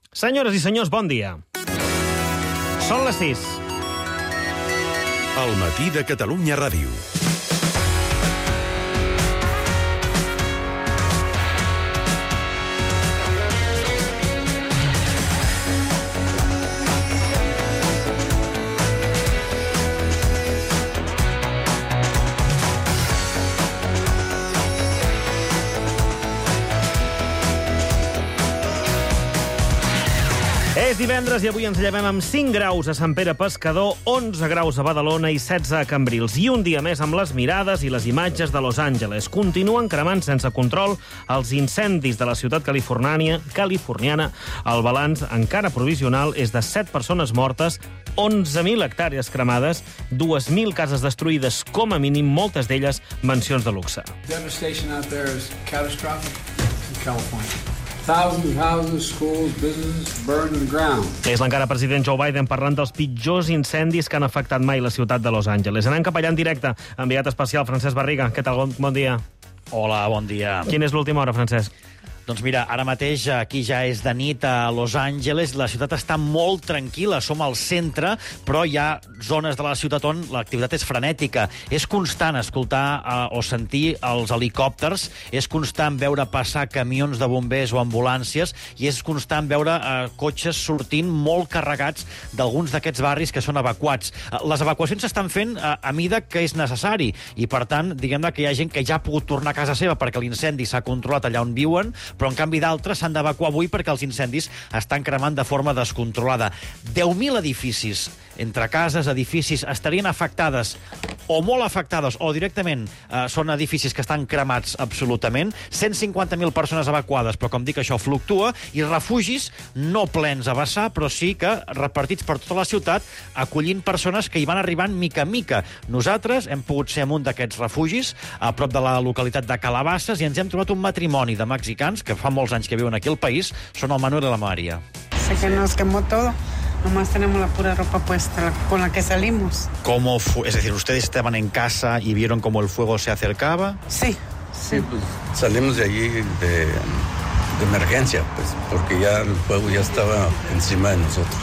Senyores i senyors, bon dia. Són les 6. El matí de Catalunya Ràdio. És divendres i avui ens llevem amb 5 graus a Sant Pere Pescador, 11 graus a Badalona i 16 a Cambrils. I un dia més amb les mirades i les imatges de Los Angeles. Continuen cremant sense control els incendis de la ciutat californiana. El balanç, encara provisional, és de 7 persones mortes, 11.000 hectàrees cremades, 2.000 cases destruïdes com a mínim, moltes d'elles mansions de luxe. Devastation out there is catastrophic in California. Thousands of houses, schools, businesses burned to the ground. És l'encara president Joe Biden parlant dels pitjors incendis que han afectat mai la ciutat de Los Angeles. Anem cap allà en directe. Enviat especial, Francesc Barriga. Què tal? Bon dia. Hola, bon dia. Quina és l'última hora, Francesc? Doncs mira, ara mateix aquí ja és de nit a Los Angeles, la ciutat està molt tranquil·la, som al centre, però hi ha zones de la ciutat on l'activitat és frenètica. És constant escoltar o sentir els helicòpters, és constant veure passar camions de bombers o ambulàncies, i és constant veure cotxes sortint molt carregats d'alguns d'aquests barris que són evacuats. Les evacuacions s'estan fent a mida que és necessari, i per tant, diguem-ne que hi ha gent que ja ha pogut tornar a casa seva perquè l'incendi s'ha controlat allà on viuen, però en canvi d'altres s'han d'evacuar avui perquè els incendis estan cremant de forma descontrolada. 10.000 edificis, entre cases, edificis, estarien afectades o molt afectades o directament són edificis que estan cremats absolutament. 150.000 persones evacuades, però com dic, això fluctua, i refugis no plens a vessar, però sí que repartits per tota la ciutat, acollint persones que hi van arribant mica en mica. Nosaltres hem pogut ser en un d'aquests refugis, a prop de la localitat de Calabasas, i ens hem trobat un matrimoni de mexicans que fa molts anys que viuen aquí al país, són el Manuel i la María. Sé que nos quemó todo. Nomás tenemos la pura ropa puesta con la que salimos. ¿Cómo fue? Es decir, ¿ustedes estaban en casa y vieron cómo el fuego se acercaba? Sí. Sí, pues salimos de allí de emergencia, pues, porque ya el fuego ya estaba encima de nosotros.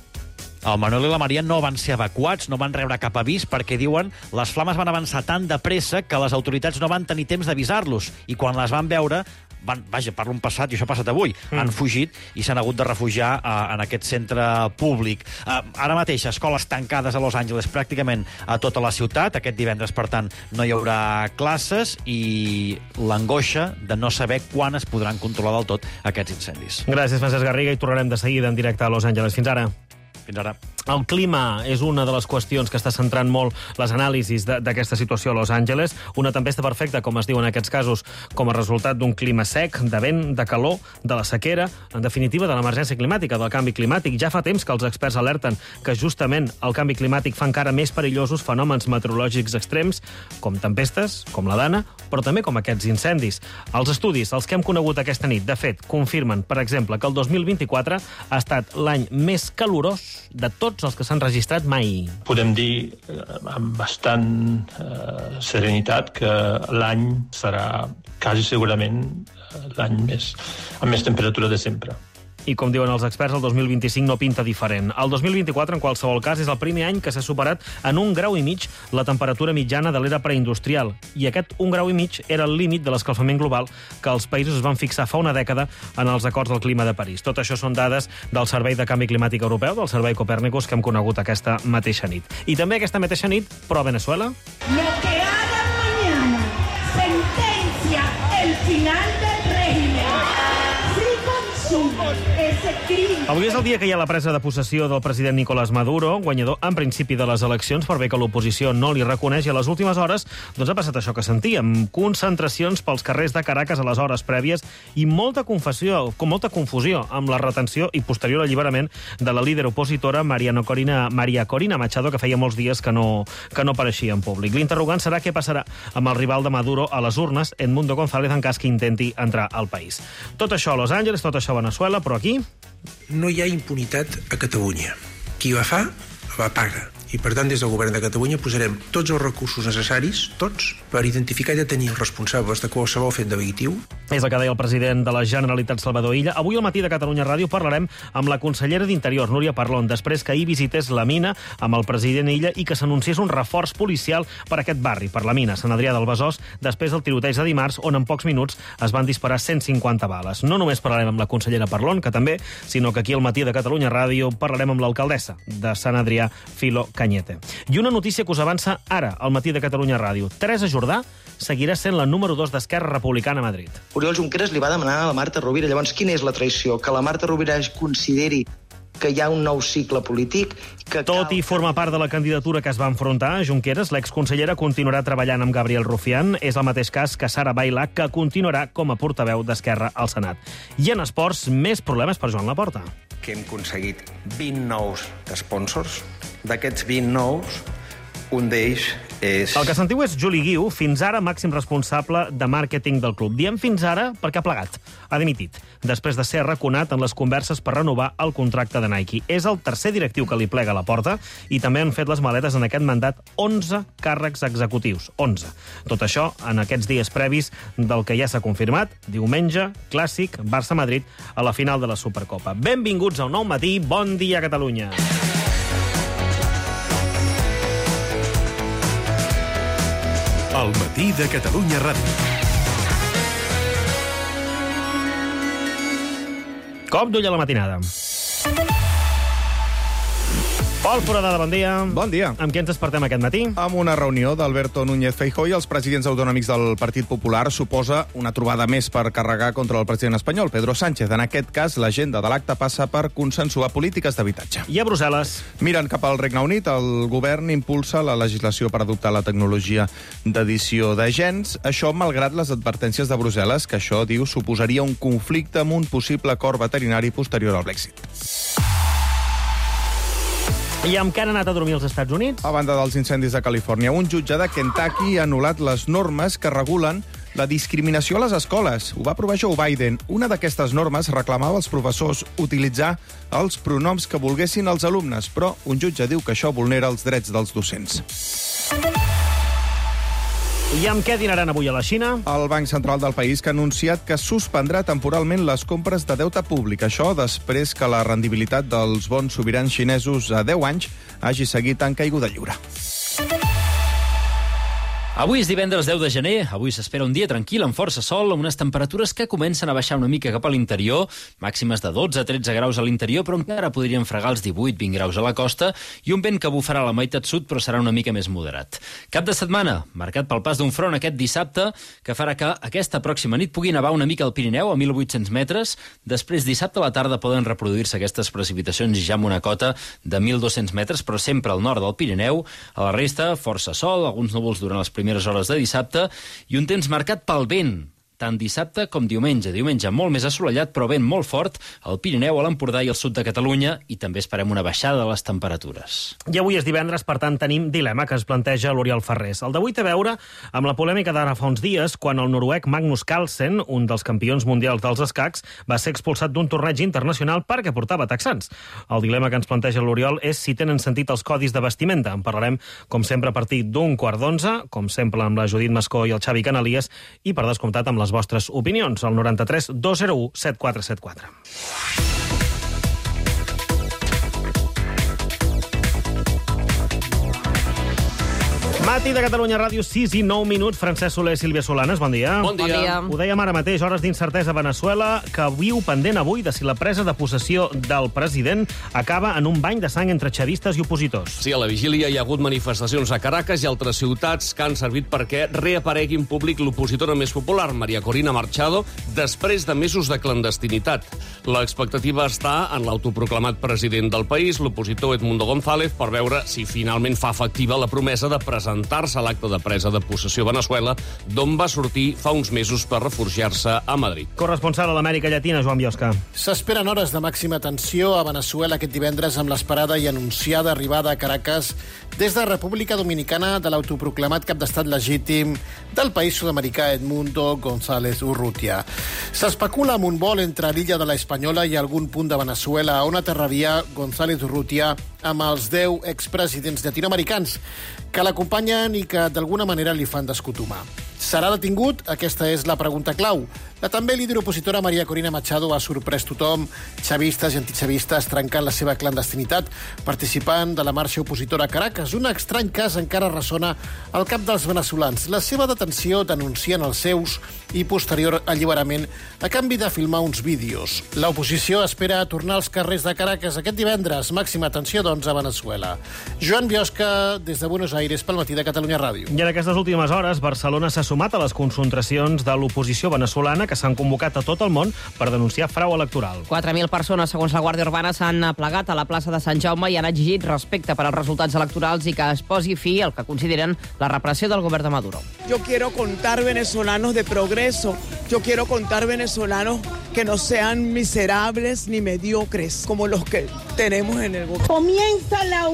El Manuel i la Maria no van ser evacuats, no van rebre cap avís, perquè, diuen, les flames van avançar tan de pressa que les autoritats no van tenir temps d'avisar-los, i quan les van veure, parlo en passat, i això ha passat avui, han fugit i s'han hagut de refugiar en aquest centre públic. Ara mateix, escoles tancades a Los Angeles pràcticament a tota la ciutat. Aquest divendres, per tant, no hi haurà classes, i l'angoixa de no saber quan es podran controlar del tot aquests incendis. Gràcies, Francesc Garriga, i tornarem de seguida en directe a Los Angeles. Fins ara. Fins ara. El clima és una de les qüestions que està centrant molt les anàlisis d'aquesta situació a Los Angeles. Una tempesta perfecta, com es diu en aquests casos, com a resultat d'un clima sec, de vent, de calor, de la sequera, en definitiva de l'emergència climàtica, del canvi climàtic. Ja fa temps que els experts alerten que justament el canvi climàtic fa encara més perillosos fenòmens meteorològics extrems, com tempestes, com la Dana, però també com aquests incendis. Els estudis, els que hem conegut aquesta nit, de fet, confirmen, per exemple, que el 2024 ha estat l'any més calorós de tots els que s'han registrat mai. Podem dir amb bastant serenitat que l'any serà quasi segurament l'any amb més temperatura de sempre. I com diuen els experts, el 2025 no pinta diferent. El 2024, en qualsevol cas, és el primer any que s'ha superat en 1,5 graus la temperatura mitjana de l'era preindustrial. I aquest 1,5 graus era el límit de l'escalfament global que els països es van fixar fa una dècada en els acords del clima de París. Tot això són dades del Servei de Canvi Climàtic Europeu, del Servei Copèrnicus, que hem conegut aquesta mateixa nit. I també aquesta mateixa nit, però a Venezuela... Lo que hagan mañana sentencia el final del régimen. Si consumen ese crimen. Avui és el dia que hi ha la presa de possessió del president Nicolás Maduro, guanyador en principi de les eleccions, per bé que l'oposició no li reconeix, i a les últimes hores doncs ha passat això que sentíem, concentracions pels carrers de Caracas a les hores prèvies i molta confusió amb la retenció i posterior alliberament de la líder opositora María Corina Machado, que feia molts dies que no apareixia en públic. L'interrogant serà què passarà amb el rival de Maduro a les urnes, Edmundo González, en cas que intenti entrar al país. Tot això a Los Angeles, tot això a Venezuela, però aquí... No hi ha impunitat a Catalunya. Qui la fa, la paga. I, per tant, des del Govern de Catalunya posarem tots els recursos necessaris, tots, per identificar i detenir els responsables de qualsevol fet delictiu. És el que deia el president de la Generalitat, Salvador Illa. Avui al matí de Catalunya Ràdio parlarem amb la consellera d'Interior, Núria Parlon, després que ahir visités la mina amb el president Illa i que s'anunciés un reforç policial per aquest barri, per la mina, Sant Adrià del Besòs, després del tiroteig de dimarts, on en pocs minuts es van disparar 150 bales. No només parlarem amb la consellera Parlon, que també, sinó que aquí al matí de Catalunya Ràdio parlarem amb l'alcaldessa de Sant Adrià, Filo Cañete. I una notícia que us avança ara, al matí de Catalunya Ràdio. Teresa Jordà seguirà sent la número 2 d'Esquerra Republicana a Madrid. Oriol Junqueras li va demanar a la Marta Rovira. Llavors, quina és la traïció? Que la Marta Rovira consideri que hi ha un nou cicle polític... Tot i formar part de la candidatura que es va enfrontar, Junqueras, l'exconsellera, continuarà treballant amb Gabriel Rufián. És el mateix cas que Sara Bailà, que continuarà com a portaveu d'Esquerra al Senat. I en esports, més problemes per Joan Laporta. Que hem aconseguit 20 nous sponsors. D'aquests 20 nous, un d'ells és... El que sentiu és Juli Guiu, fins ara màxim responsable de màrqueting del club. Diem fins ara perquè ha plegat. Ha dimitit, després de ser arraconat en les converses per renovar el contracte de Nike. És el tercer directiu que li plega a la porta i també han fet les maletes en aquest mandat 11 càrrecs executius. 11. Tot això en aquests dies previs del que ja s'ha confirmat. Diumenge, clàssic, Barça-Madrid, a la final de la Supercopa. Benvinguts a un nou matí. Bon dia, Catalunya. El matí de Catalunya Ràdio. Cop d'ull a la matinada. Pol Foradada, bon dia. Bon dia. Amb què ens despertem aquest matí? Amb una reunió d'Alberto Núñez Feijóo i els presidents autonòmics del Partit Popular suposa una trobada més per carregar contra el president espanyol, Pedro Sánchez. En aquest cas, l'agenda de l'acte passa per consensuar polítiques d'habitatge. I a Brussel·les? Miren cap al Regne Unit, el govern impulsa la legislació per adoptar la tecnologia d'edició de gens, això malgrat les advertències de Brussel·les, que això, diu, suposaria un conflicte amb un possible acord veterinari posterior al Brexit. I amb què han anat a dormir als Estats Units? A banda dels incendis de Califòrnia, un jutge de Kentucky ha anul·lat les normes que regulen la discriminació a les escoles. Ho va aprovar Joe Biden. Una d'aquestes normes reclamava als professors utilitzar els pronoms que volguessin els alumnes, però un jutge diu que això vulnera els drets dels docents. I amb què dinaran avui a la Xina? El Banc Central del país que ha anunciat que suspendrà temporalment les compres de deute públic. Això després que la rendibilitat dels bons sobirans xinesos a 10 anys hagi seguit en caiguda lliure. Avui és divendres 10 de gener, avui s'espera un dia tranquil, amb força sol, amb unes temperatures que comencen a baixar una mica cap a l'interior, màximes de 12-13 graus a l'interior, però encara podrien fregar els 18-20 graus a la costa, i un vent que bufarà a la meitat sud, però serà una mica més moderat. Cap de setmana, marcat pel pas d'un front aquest dissabte, que farà que aquesta pròxima nit pugui nevar una mica al Pirineu, a 1.800 metres, després dissabte a la tarda poden reproduir-se aquestes precipitacions ja amb una cota de 1.200 metres, però sempre al nord del Pirineu. A la resta, força sol, alguns núvols durant les primeres hores de dissabte i un temps marcat pel vent, tant dissabte com diumenge. Diumenge molt més assolellat, però vent molt fort al Pirineu, a l'Empordà i al sud de Catalunya, i també esperem una baixada de les temperatures. I avui és divendres, per tant, tenim dilema que es planteja l'Oriol Ferrés. El d'avui té a veure amb la polèmica d'ara fa uns dies, quan el noruec Magnus Carlsen, un dels campions mundials dels escacs, va ser expulsat d'un torneig internacional perquè portava texans. El dilema que ens planteja l'Oriol és si tenen sentit els codis de vestimenta. En parlarem, com sempre, a partir d'un 11:15, com sempre amb la Judit Mascó i el Xavi Canalies, i per descomptat amb les vostres opinions, al 93 201 7474. Matí de Catalunya Ràdio, 6 i 9 minuts. Francesc Soler, Sílvia Solanes, bon dia. Bon dia. Ho dèiem ara mateix, hores d'incertesa a Veneçuela, que viu pendent avui de si la presa de possessió del president acaba en un bany de sang entre xavistes i opositors. Sí, a la vigília hi ha hagut manifestacions a Caracas i altres ciutats que han servit perquè reaparegui en públic l'opositora més popular, María Corina Machado, després de mesos de clandestinitat. L'expectativa està en l'autoproclamat president del país, l'opositor Edmundo González, per veure si finalment fa efectiva la promesa de presentar presentar-se a l'acte de presa de possessió a Veneçuela, d'on va sortir fa uns mesos per refugiar-se a Madrid. Corresponsal a l'Amèrica Llatina, Joan Biosca. S'esperen hores de màxima tensió a Veneçuela aquest divendres amb l'esperada i anunciada arribada a Caracas des de República Dominicana de l'autoproclamat cap d'estat legítim del país sud-americà Edmundo González Urrutia. S'especula amb un vol entre l'illa de la Espanyola i algun punt de Veneçuela on aterraria González Urrutia amb els 10 expresidents llatinoamericans que l'acompanyen i que d'alguna manera li fan d'escotumar. Serà detingut? Aquesta és la pregunta clau. La també líder opositora María Corina Machado ha sorprès tothom, xavistes i antichavistes, trencant la seva clandestinitat, participant de la marxa opositora a Caracas. Un estrany cas encara ressona al cap dels veneçolans. La seva detenció denuncien els seus i posterior alliberament a canvi de filmar uns vídeos. L'oposició espera tornar als carrers de Caracas aquest divendres. Màxima atenció, doncs, a Veneçuela. Joan Biosca, des de Buenos Aires, pel Matí de Catalunya Ràdio. I en aquestes últimes hores, Barcelona s'ha sumat a les concentracions de l'oposició veneçolana que s'han convocat a tot el món per denunciar frau electoral. 4.000 persones, segons la Guàrdia Urbana, s'han plegat a la plaça de Sant Jaume i han exigit respecte per als resultats electorals i que es posi fi al que consideren la repressió del govern de Maduro. Yo quiero contar venezolanos de progreso. Yo quiero contar venezolanos que no sean miserables ni mediocres como los que tenemos en el gobierno. Comienza la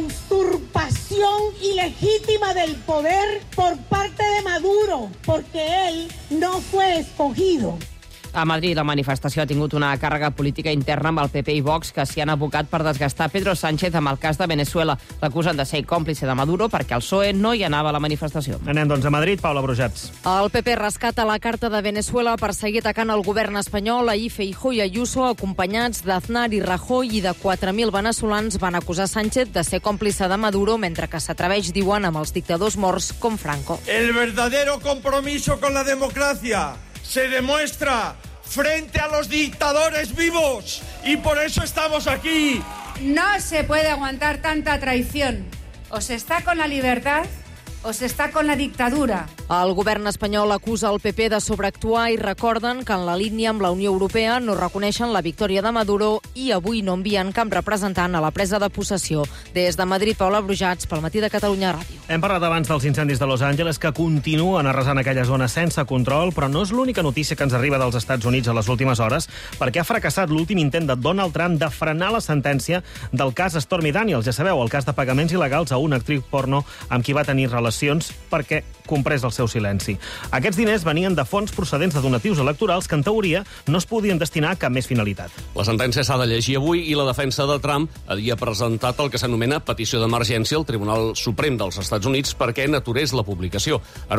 usurpación ilegítima del poder por parte de Maduro, porque él no fue escogido. A Madrid, la manifestació ha tingut una càrrega política interna amb el PP i Vox, que s'hi han abocat per desgastar Pedro Sánchez amb el cas de Veneçuela. L'acusen de ser còmplice de Maduro perquè el PSOE no hi anava a la manifestació. Anem, doncs, a Madrid. Paula Brujats. El PP rescata la carta de Veneçuela per seguir atacant el govern espanyol. Ahir Feijóo i Ayuso, acompanyats d'Aznar i Rajoy i de 4.000 veneçolans, van acusar Sánchez de ser còmplice de Maduro, mentre que s'atreveix, diuen, amb els dictadors morts com Franco. El verdadero compromiso con la democracia se demuestra frente a los dictadores vivos y por eso estamos aquí. No se puede aguantar tanta traición. O se está con la libertad o se està con la dictadura. El govern espanyol acusa el PP de sobreactuar i recorden que en la línia amb la Unió Europea no reconeixen la victòria de Maduro i avui no envien cap representant a la presa de possessió. Des de Madrid, Paula Brujats, pel Matí de Catalunya Ràdio. Hem parlat abans dels incendis de Los Angeles que continuen arrasant aquella zona sense control, però no és l'única notícia que ens arriba dels Estats Units a les últimes hores, perquè ha fracassat l'últim intent de Donald Trump de frenar la sentència del cas Stormy Daniels. Ja sabeu, el cas de pagaments il·legals a una actriu porno amb qui va tenir relacions perquè comprés el seu silenci. Aquests diners venien de fons procedents de donatius electorals que, en teoria, no es podien destinar a cap més finalitat. La sentència s'ha de llegir avui i la defensa de Trump havia presentat el que s'anomena petició d'emergència al Tribunal Suprem dels Estats Units perquè n'aturés la publicació.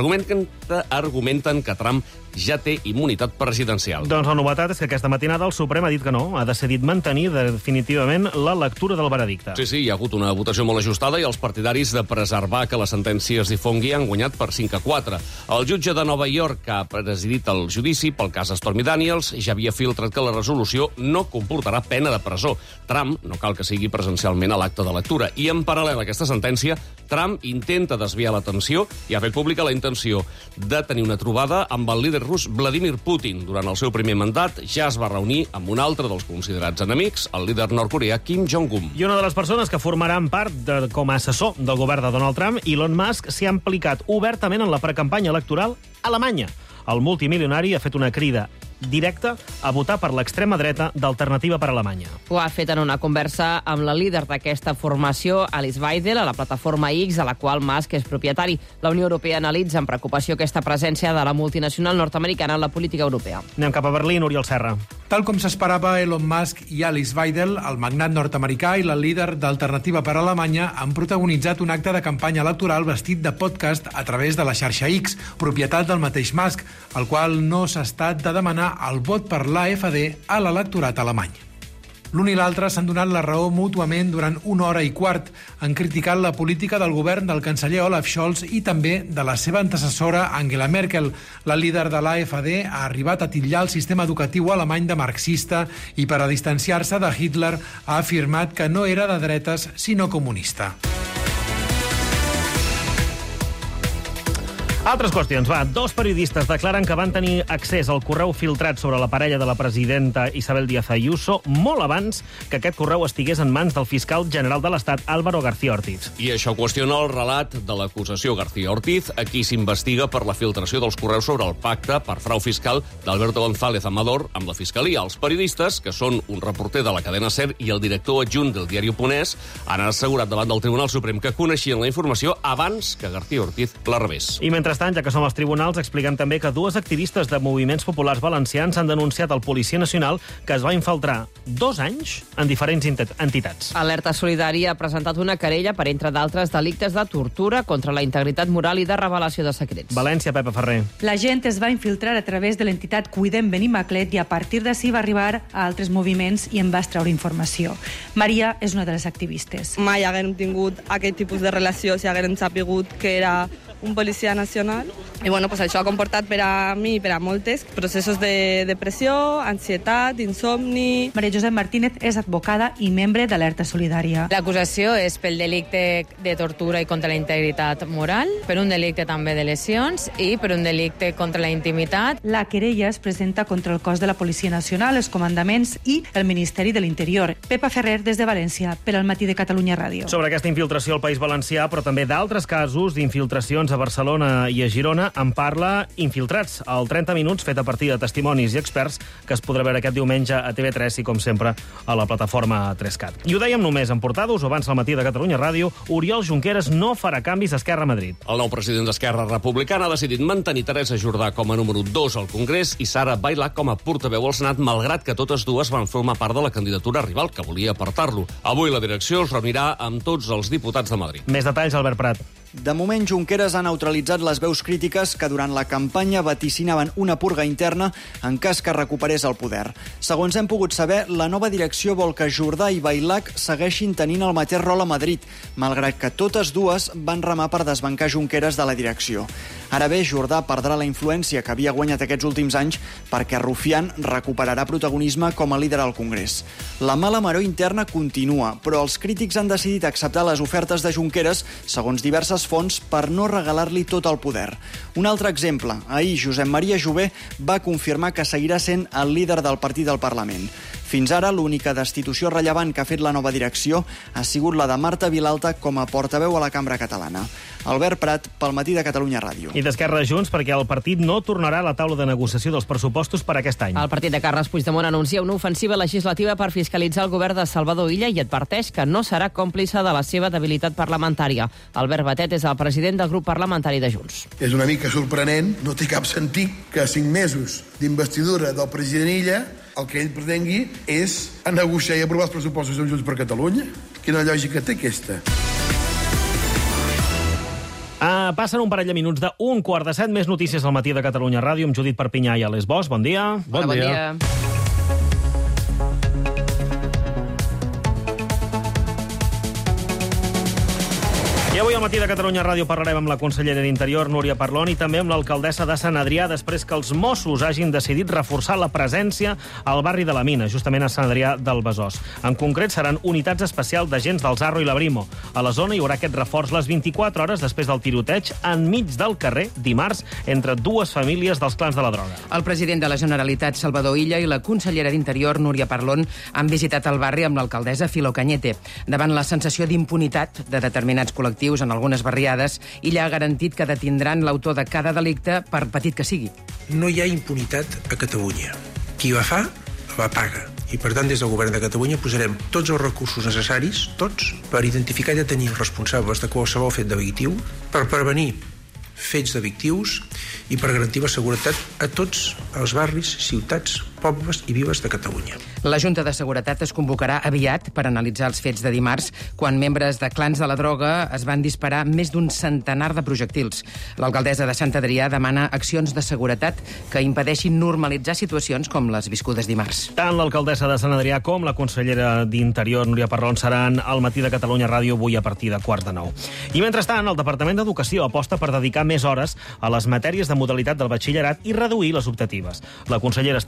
Argumenten que Trump ja té immunitat presidencial. Doncs la novetat és que aquesta matinada el Suprem ha dit que no, ha decidit mantenir definitivament la lectura del veredicte. Sí, hi ha hagut una votació molt ajustada i els partidaris de preservar que la sentència es difongui han guanyat per 5-4. El jutge de Nova York, que ha presidit el judici pel cas Stormy Daniels, ja havia filtrat que la resolució no comportarà pena de presó. Trump no cal que sigui presencialment a l'acte de lectura. I en paral·lel a aquesta sentència, Trump intenta desviar l'atenció i ha fet pública la intenció de tenir una trobada amb el líder rus Vladimir Putin. Durant el seu primer mandat ja es va reunir amb un altre dels considerats enemics, el líder nord-coreà Kim Jong-un. I una de les persones que formaran part com a assessor del govern de Donald Trump, Elon Musk, s'hi ha implicat obertament en la precampanya electoral a Alemanya. El multimilionari ha fet una crida directa a votar per l'extrema dreta d'Alternativa per Alemanya. Ho ha fet en una conversa amb la líder d'aquesta formació, Alice Weidel, a la plataforma X, a la qual Musk és propietari. La Unió Europea analitza amb preocupació aquesta presència de la multinacional nord-americana en la política europea. Anem cap a Berlín, Oriol Serra. Tal com s'esperava, Elon Musk i Alice Weidel, el magnat nord-americà i la líder d'Alternativa per Alemanya, han protagonitzat un acte de campanya electoral vestit de podcast a través de la xarxa X, propietat del mateix Musk, al qual no s'ha estat de demanar el vot per l'AfD a l'electorat alemany. L'un i l'altre s'han donat la raó mútuament durant 1 hora i quart. Han criticat la política del govern del canceller Olaf Scholz i també de la seva antecessora Angela Merkel. La líder de l'AfD ha arribat a titllar el sistema educatiu alemany de marxista i, per a distanciar-se de Hitler, ha afirmat que no era de dretes, sinó comunista. Altres qüestions, va. 2 periodistes declaren que van tenir accés al correu filtrat sobre la parella de la presidenta Isabel Díaz Ayuso molt abans que aquest correu estigués en mans del fiscal general de l'Estat, Álvaro García Ortiz. I això qüestiona el relat de l'acusació García Ortiz, a qui s'investiga per la filtració dels correus sobre el pacte per frau fiscal d'Alberto González Amador amb la Fiscalia. Els periodistes, que són un reporter de la cadena SER i el director adjunt del diari Ponès, han assegurat davant del Tribunal Suprem que coneixien la informació abans que García Ortiz la rebés. I mentrestant, ja que som als tribunals, expliquem també que 2 activistes de moviments populars valencians han denunciat al Policia Nacional que es va infiltrar 2 anys en diferents entitats. Alerta Solidària ha presentat una querella per, entre d'altres, delictes de tortura contra la integritat moral i de revelació de secrets. València, Pepa Ferrer. La gent es va infiltrar a través de l'entitat Cuidem Benimaclet i a partir d'ací va arribar a altres moviments i en va extraure informació. Maria és una de les activistes. Mai haguem tingut aquest tipus de relació si haguem sapigut que era un policia nacional. I bueno, pues això ha comportat per a mi i per a moltes processos de depressió, ansietat, insomni. Maria Josep Martínez és advocada i membre d'Alerta Solidària. L'acusació és pel delicte de tortura i contra la integritat moral, per un delicte també de lesions i per un delicte contra la intimitat. La querella es presenta contra el cos de la Policia Nacional, els comandaments i el Ministeri de l'Interior. Pepa Ferrer, des de València, per al Matí de Catalunya Ràdio. Sobre aquesta infiltració al País Valencià, però també d'altres casos d'infiltracions a Barcelona i a Girona, en parla Infiltrats, al 30 minuts, fet a partir de testimonis i experts, que es podrà veure aquest diumenge a TV3 i, com sempre, a la plataforma 3CAT. I ho dèiem només en portada, us avança al Matí de Catalunya Ràdio, Oriol Junqueras no farà canvis a Esquerra a Madrid. El nou president d'Esquerra Republicana ha decidit mantenir Teresa Jordà com a número 2 al Congrés i Sara Bailà com a portaveu al Senat, malgrat que totes dues van formar part de la candidatura rival que volia apartar-lo. Avui la direcció es reunirà amb tots els diputats de Madrid. Més detalls, Albert Prat. De moment, Junqueras ha neutralitzat les veus crítiques que durant la campanya vaticinaven una purga interna en cas que recuperés el poder. Segons hem pogut saber, la nova direcció vol que Jordà i Bailà segueixin tenint el mateix rol a Madrid, malgrat que totes dues van remar per desbancar Junqueras de la direcció. Ara bé, Jordà perdrà la influència que havia guanyat aquests últims anys perquè Rufián recuperarà protagonisme com a líder al Congrés. La mala maror interna continua, però els crítics han decidit acceptar les ofertes de Junqueras, segons diverses fonts, per no regalar-li tot el poder. Un altre exemple. Ahir, Josep Maria Jové va confirmar que seguirà sent el líder del partit al Parlament. Fins ara, l'única destitució rellevant que ha fet la nova direcció ha sigut la de Marta Vilalta com a portaveu a la Cambra Catalana. Albert Prat, pel Matí de Catalunya Ràdio. I d'Esquerra Junts, perquè el partit no tornarà a la taula de negociació dels pressupostos per aquest any. El partit de Carles Puigdemont anuncia una ofensiva legislativa per fiscalitzar el govern de Salvador Illa i adverteix que no serà còmplice de la seva debilitat parlamentària. Albert Batet és el president del grup parlamentari de Junts. És una mica sorprenent, no té cap sentit que a 5 mesos d'investidura del president Illa el que ell pretengui és negociar i aprovar els pressupostos amb Junts per Catalunya. Quina lògica té aquesta? Passen un parell de minuts d'un 6:45, més notícies al Matí de Catalunya Ràdio amb Judit Perpinyà i Ales Bosch. Bon dia. Bon dia. I avui al Matí de Catalunya Ràdio parlarem amb la consellera d'Interior, Núria Parlon, i també amb l'alcaldessa de Sant Adrià, després que els Mossos hagin decidit reforçar la presència al barri de la Mina, justament a Sant Adrià del Besòs. En concret, seran unitats especials d'agents del Zarro i la Brimo. A la zona hi haurà aquest reforç les 24 hores després del tiroteig enmig del carrer, dimarts, entre 2 famílies dels clans de la droga. El president de la Generalitat, Salvador Illa, i la consellera d'Interior, Núria Parlon, han visitat el barri amb l'alcaldessa Filo Cañete. Davant la sensació d'impunitat de determinats col·lectius en algunes barriades, Illa ha garantit que detindran l'autor de cada delicte, per petit que sigui. No hi ha impunitat a Catalunya. Qui va fa, va paga. I, per tant, des del govern de Catalunya posarem tots els recursos necessaris, tots, per identificar i detenir els responsables de qualsevol fet delictiu, per prevenir fets delictius i per garantir la seguretat a tots els barris, ciutats, pobles i viles de Catalunya. La Junta de Seguretat es convocarà aviat per analitzar els fets de dimarts, quan membres de clans de la droga es van disparar més d'un centenar de projectils. L'alcaldessa de Sant Adrià demana accions de seguretat que impedeixin normalitzar situacions com les viscudes dimarts. Tant l'alcaldessa de Sant Adrià com la consellera d'Interior, Núria Parlon, seran al Matí de Catalunya Ràdio avui a partir de 8:45. I mentrestant, el Departament d'Educació aposta per dedicar més hores a les matèries de modalitat del batxillerat i reduir les optatives. La consellera Esther Niubó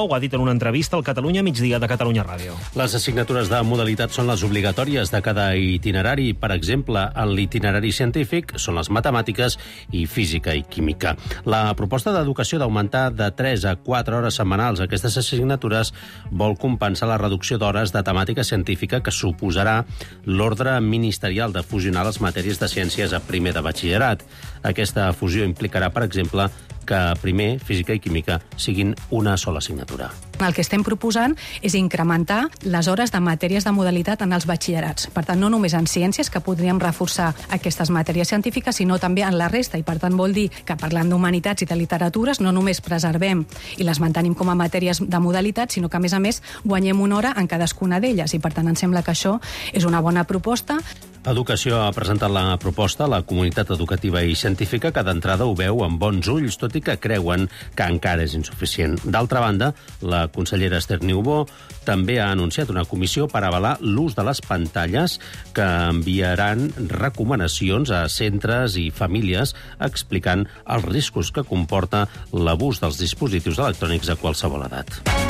ho ha dit en una entrevista al Catalunya Migdia de Catalunya Ràdio. Les assignatures de modalitat són les obligatòries de cada itinerari. Per exemple, en l'itinerari científic són les matemàtiques i física i química. La proposta d'educació d'augmentar de 3 a 4 hores setmanals aquestes assignatures vol compensar la reducció d'hores de temàtica científica que suposarà l'ordre ministerial de fusionar les matèries de ciències a primer de batxillerat. Aquesta fusió implicarà, per exemple, que primer física i química siguin una sola assignatura. El que estem proposant és incrementar les hores de matèries de modalitat en els batxillerats. Per tant, no només en ciències, que podríem reforçar aquestes matèries científiques, sinó també en la resta. I per tant vol dir que parlant d'humanitats i de literatures no només preservem i les mantenim com a matèries de modalitat, sinó que, a més, guanyem una hora en cadascuna d'elles. I per tant, em sembla que això és una bona proposta. Educació ha presentat la proposta a la comunitat educativa i científica, que d'entrada ho veu amb bons ulls, tot i que creuen que encara és insuficient. D'altra banda, la consellera Esther Niubó també ha anunciat una comissió per avalar l'ús de les pantalles, que enviaran recomanacions a centres i famílies explicant els riscos que comporta l'abús dels dispositius electrònics a qualsevol edat.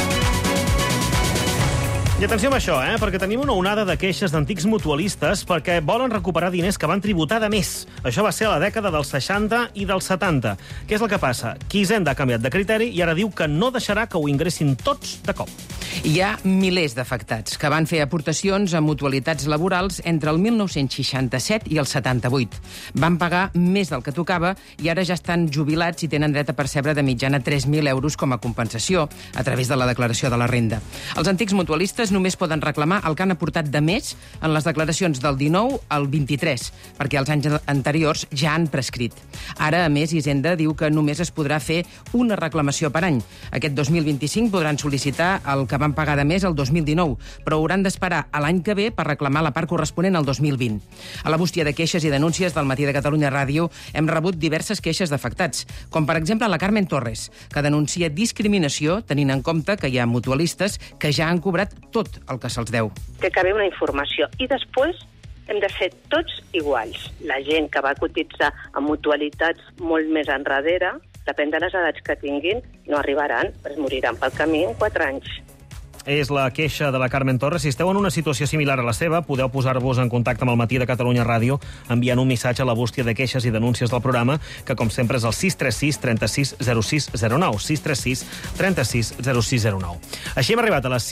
I atenció amb això, perquè tenim una onada de queixes d'antics mutualistes perquè volen recuperar diners que van tributar de més. Això va ser a la dècada dels 60 i dels 70. Què és el que passa? Qui Hisenda ha canviat de criteri i ara diu que no deixarà que ho ingressin tots de cop. Hi ha milers d'afectats que van fer aportacions a mutualitats laborals entre el 1967 i el 78. Van pagar més del que tocava i ara ja estan jubilats i tenen dret a percebre de mitjana 3.000 euros com a compensació a través de la declaració de la renda. Els antics mutualistes només poden reclamar el que han aportat de més en les declaracions del 19 al 23, perquè els anys anteriors ja han prescrit. Ara, a més, Hisenda diu que només es podrà fer una reclamació per any. Aquest 2025 podran sol·licitar el que van pagar de més el 2019, però hauran d'esperar a l'any que ve per reclamar la part corresponent al 2020. A la bústia de queixes i denúncies del Matí de Catalunya Ràdio hem rebut diverses queixes d'afectats, com per exemple la Carmen Torres, que denuncia discriminació tenint en compte que hi ha mutualistes que ja han cobrat tot el que se'ls deu. Té que haver una informació i després hem de ser tots iguals. La gent que va cotitzar a mutualitats molt més enrere, depèn de les edats que tinguin, no arribaran, es moriran pel camí en 4 anys. És la queixa de la Carmen Torres. Si esteu en una situació similar a la seva, podeu posar-vos en contacte amb el Matí de Catalunya Ràdio enviant un missatge a la bústia de queixes i denúncies del programa, que com sempre és el 636 36 06 09. 636 36 06 09. Així hem arribat a les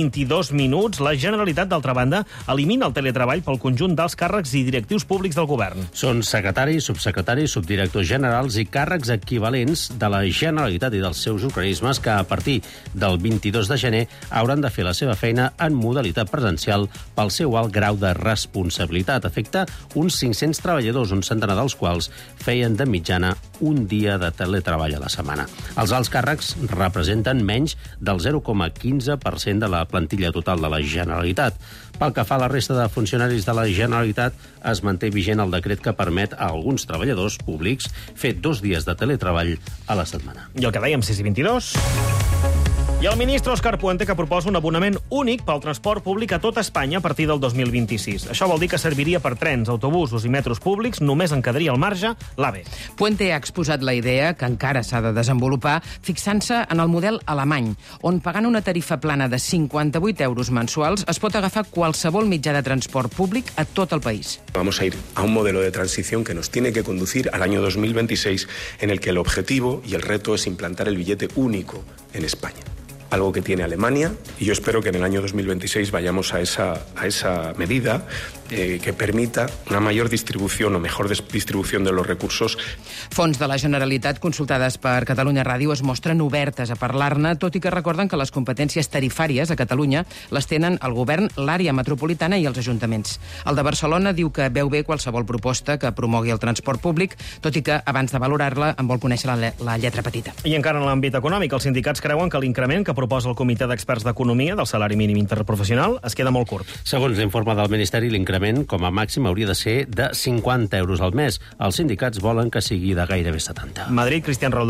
6:22. La Generalitat, d'altra banda, elimina el teletreball pel conjunt dels càrrecs i directius públics del govern. Són secretaris, subsecretaris, subdirectors generals i càrrecs equivalents de la Generalitat i dels seus organismes que a partir del 22 de gener hauran de fer la seva feina en modalitat presencial pel seu alt grau de responsabilitat. Afecta uns 500 treballadors, un centenar dels quals feien de mitjana un dia de teletreball a la setmana. Els alts càrrecs representen menys del 0,15% de la plantilla total de la Generalitat. Pel que fa a la resta de funcionaris de la Generalitat, es manté vigent el decret que permet a alguns treballadors públics fer 2 dies de teletreball a la setmana. I el que dèiem, 6:22... I el ministre Òscar Puente, que proposa un abonament únic pel transport públic a tota Espanya a partir del 2026. Això vol dir que serviria per trens, autobusos i metros públics, només en quedaria al marge l'AVE. Puente ha exposat la idea, que encara s'ha de desenvolupar, fixant-se en el model alemany, on pagant una tarifa plana de 58 euros mensuals es pot agafar qualsevol mitjà de transport públic a tot el país. Vamos a ir a un modelo de transición que nos tiene que conducir al año 2026, en el que el objetivo y el reto es implantar el billete único en España. Algo que tiene Alemania, y yo espero que en el año 2026 vayamos a esa medida que permita una mayor distribución o mejor distribución de los recursos. Fonts de la Generalitat consultades per Catalunya Ràdio es mostren obertes a parlar-ne, tot i que recorden que les competències tarifàries a Catalunya les tenen el govern, l'àrea metropolitana i els ajuntaments. El de Barcelona diu que veu bé qualsevol proposta que promogui el transport públic, tot i que abans de valorar-la en vol conèixer la lletra petita. I encara en l'àmbit econòmic, els sindicats creuen que l'increment que proposa el Comitè d'Experts d'Economia del salari mínim interprofessional es queda molt curt. Segons l'informe del Ministeri, l'increment com a màxim hauria de ser de 50 euros al mes. Els sindicats volen que sigui de gairebé 70. Madrid, Cristian Roldán.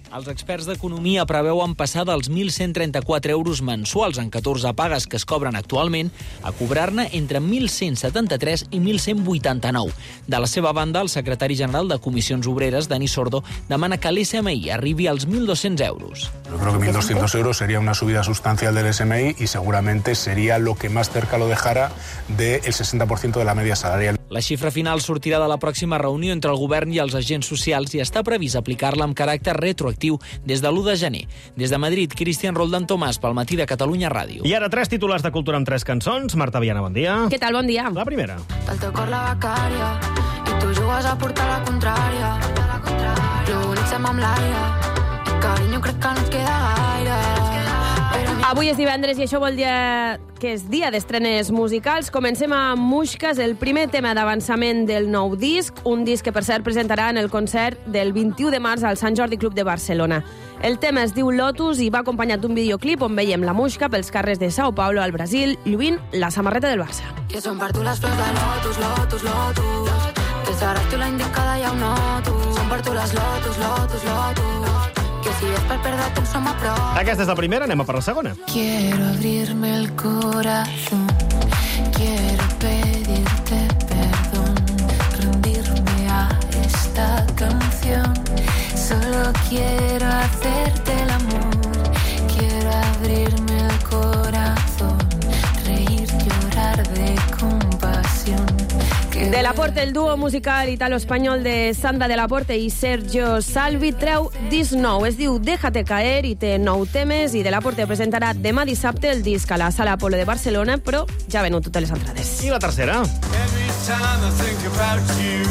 Els experts d'economia preveuen passar dels 1.134 euros mensuals en 14 pagues que es cobren actualment a cobrar-ne entre 1.173 i 1.189. De la seva banda, el secretari general de Comissions Obreres, Dani Sordo, demana que l'SMI arribi als 1.200 euros. Yo creo que 1.200 euros sería una subida sustancial del SMI y seguramente sería lo que más cerca lo dejara del 60% de la media salarial. La xifra final sortirà de la pròxima reunió entre el govern i els agents socials i està previst aplicar-la amb caràcter retroactiu des de l'1 de gener. Des de Madrid, Cristian Roldán Tomàs, pel Matí de Catalunya Ràdio. I ara 3 titulars de cultura amb 3 cançons. Marta Viana, bon dia. Què tal, bon dia? La primera. Del teu cor la becària i tu jugues a portar la contrària. L'unitzem amb l'aire i carinyo crec que no et queda gaire. Avui és divendres i això vol dir que és dia d'estrenes musicals. Comencem amb Muixcas, el primer tema d'avançament del nou disc, un disc que per cert presentarà en el concert del 21 de març al Sant Jordi Club de Barcelona. El tema es diu Lotus i va acompanyat d'un videoclip on veiem la Muixca pels carrers de Sao Paulo al Brasil lluint la samarreta del Barça. Que són per tu les flors de Lotus, Lotus, Lotus, que seràs tu la indicada ja ho noto. Són per tu les Lotus, Lotus, Lotus, que si és per perdre-te en som a prop. Aquesta és la primera, anem a per la segona. Quiero abrirme el corazón, quiero pedirte perdón, rendirme a esta canción, solo quiero hacerte el amor, quiero abrirme el corazón, reír, llorar de compasión. De la Porte, el dúo musical italo-espanyol de Sandra de la Porte i Sergio Salvi treu disc nou. Es diu Déjate caer i té 9 temes i de la Porte presentarà demà dissabte el disc a la Sala Apolo de Barcelona, però ja ha venut totes les entrades. I la tercera. Every time I think about you,